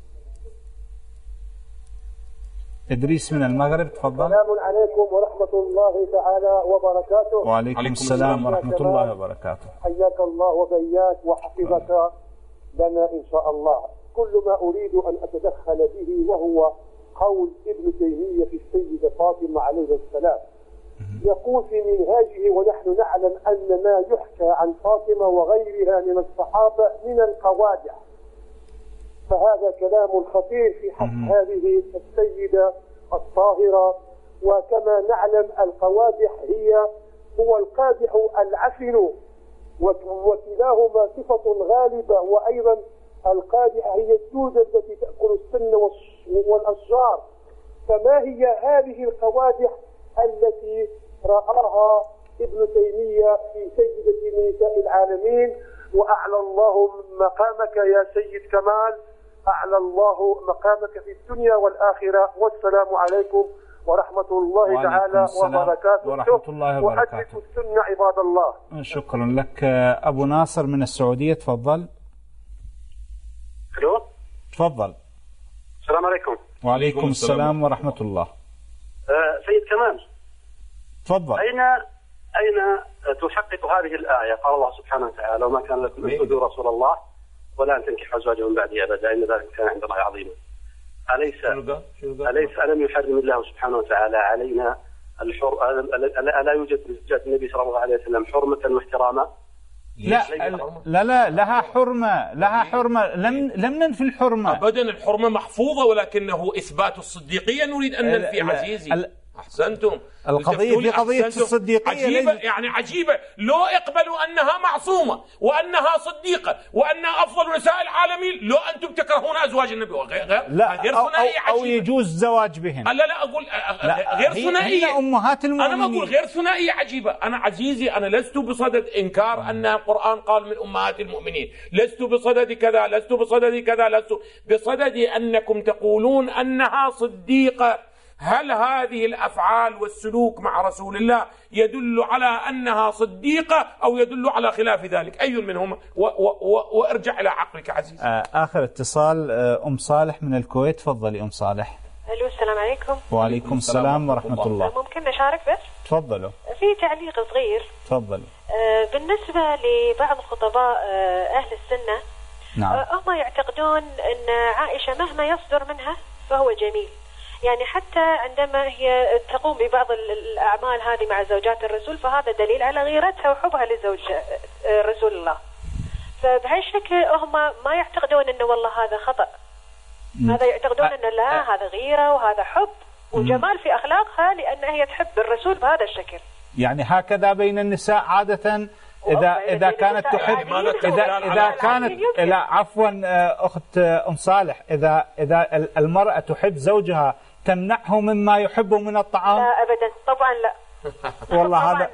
إدريس من المغرب، تفضل. السلام عليكم ورحمة الله تعالى وبركاته. وعليكم السلام ورحمة الله وبركاته. حياك الله وبياك وحفظك لنا إن شاء الله. كل ما أريد أن أتدخل به وهو قول ابن تيمية في السيدة فاطمة عليه السلام. يقول في منهاجه: ونحن نعلم أن ما يحكى عن فاطمة وغيرها من الصحابة من القوادح. فهذا كلام خطير في حق هذه السيدة الطاهرة. وكما نعلم القوادح هو القادح العفن، وكلاهما صفة غالبة. وأيضا القادحة هي الدودة التي تأكل السن والأشجار. فما هي هذه القوادح التي رآها ابن تيمية في سيدة نساء العالمين؟ وأعلى الله مقامك يا سيد كمال، أعلى الله مقامك في الدنيا والآخرة. والسلام عليكم ورحمة الله تعالى وبركاته. ورحمة الله وبركاته. وأدركوا السنة عباد الله. شكرا لك. أبو ناصر من السعودية، تفضل. الو، تفضل. السلام عليكم. وعليكم السلام ورحمة الله. سيد كمال، تفضل. أين تحقق هذه الآية؟ قال الله سبحانه وتعالى: وما كان لكم أن تؤذوا رسول الله ولا أن تنكحوا أزواجه من بعده أبدا إن ذلك كان عند الله عظيما. أليس ألم يحرم الله سبحانه وتعالى علينا ألا يوجد لزوجات النبي صلى الله عليه وسلم حرمة واحتراما؟ لا لها حرمة، لم ننفي الحرمة أبدا. الحرمة محفوظة، ولكنه إثبات الصديقية نريد أن ننفي. عزيزي أحسنتم. القضية في قضية الصديقية عجيبة، يعني عجيبة. لو اقبلوا أنها معصومة وأنها صديقة وأنها أفضل نساء العالمين، لو أنتم تكرهون أزواج النبي غير ثنائي أو يجوز الزواج بهن. لا أقول غير ثنائية. أمهات المؤمنين. أنا بقول غير ثنائية عجيبة. أنا عزيزي، أنا لست بصدد إنكار أن القرآن قال من أمهات المؤمنين، لست بصدد كذا، لست بصدد كذا، لست بصدد أنكم تقولون أنها صديقة. هل هذه الأفعال والسلوك مع رسول الله يدل على أنها صديقة أو يدل على خلاف ذلك؟ أي منهما؟ وارجع إلى عقلك عزيز. آخر اتصال أم صالح من الكويت، تفضلي أم صالح. ألو، السلام عليكم. وعليكم السلام ورحمة الله. ممكن نشارك بس؟ تفضلوا. في تعليق صغير. تفضلي. بالنسبة لبعض خطباء أهل السنة، نعم، هم يعتقدون أن عائشة مهما يصدر منها فهو جميل. يعني حتى عندما هي تقوم ببعض الأعمال هذه مع زوجات الرسول فهذا دليل على غيرتها وحبها لزوج رسول الله. فبهالشكل هم ما يعتقدون أنه والله هذا خطأ، هذا يعتقدون أنه لا، هذا غيرة وهذا حب وجمال في أخلاقها لأن هي تحب الرسول بهذا الشكل. يعني هكذا بين النساء عادة إذا كانت تحب، إذا كانت، لا عفوا أخت أم صالح، إذا المرأة تحب زوجها تمنعه مما يحبه من الطعام؟ لا أبدا، طبعا لا. والله هذا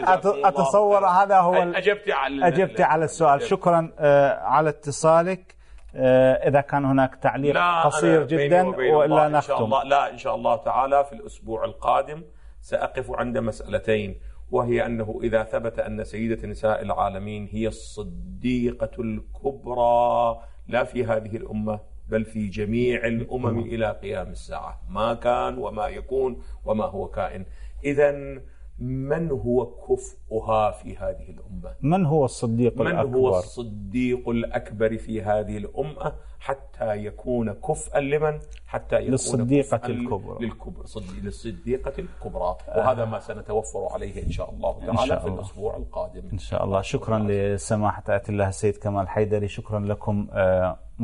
أتصور هذا هو. أجبت على السؤال. شكرا على اتصالك. إذا كان هناك تعليق قصير جدا وإلا نختم. إن شاء الله تعالى في الأسبوع القادم سأقف عند مسألتين، وهي أنه إذا ثبت أن سيدة نساء العالمين هي الصديقة الكبرى لا في هذه الأمة بل في جميع الأمم إلى قيام الساعة، ما كان وما يكون وما هو كائن، إذن من هو كفؤها في هذه الأمة؟ من هو الصديق الأكبر؟ من هو الصديق الأكبر في هذه الأمة حتى يكون كفءا لمن؟ حتى يكون للصديقة الكبرى. للصديقة الكبرى. وهذا ما سنتوفر عليه إن شاء الله تعالى في الأسبوع القادم إن شاء الله. شكرا لسماحة آية الله السيد كمال حيدري. شكرا لكم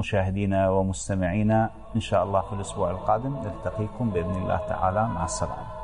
مشاهدينا ومستمعينا. إن شاء الله في الأسبوع القادم نلتقيكم بإذن الله تعالى. مع السلامة.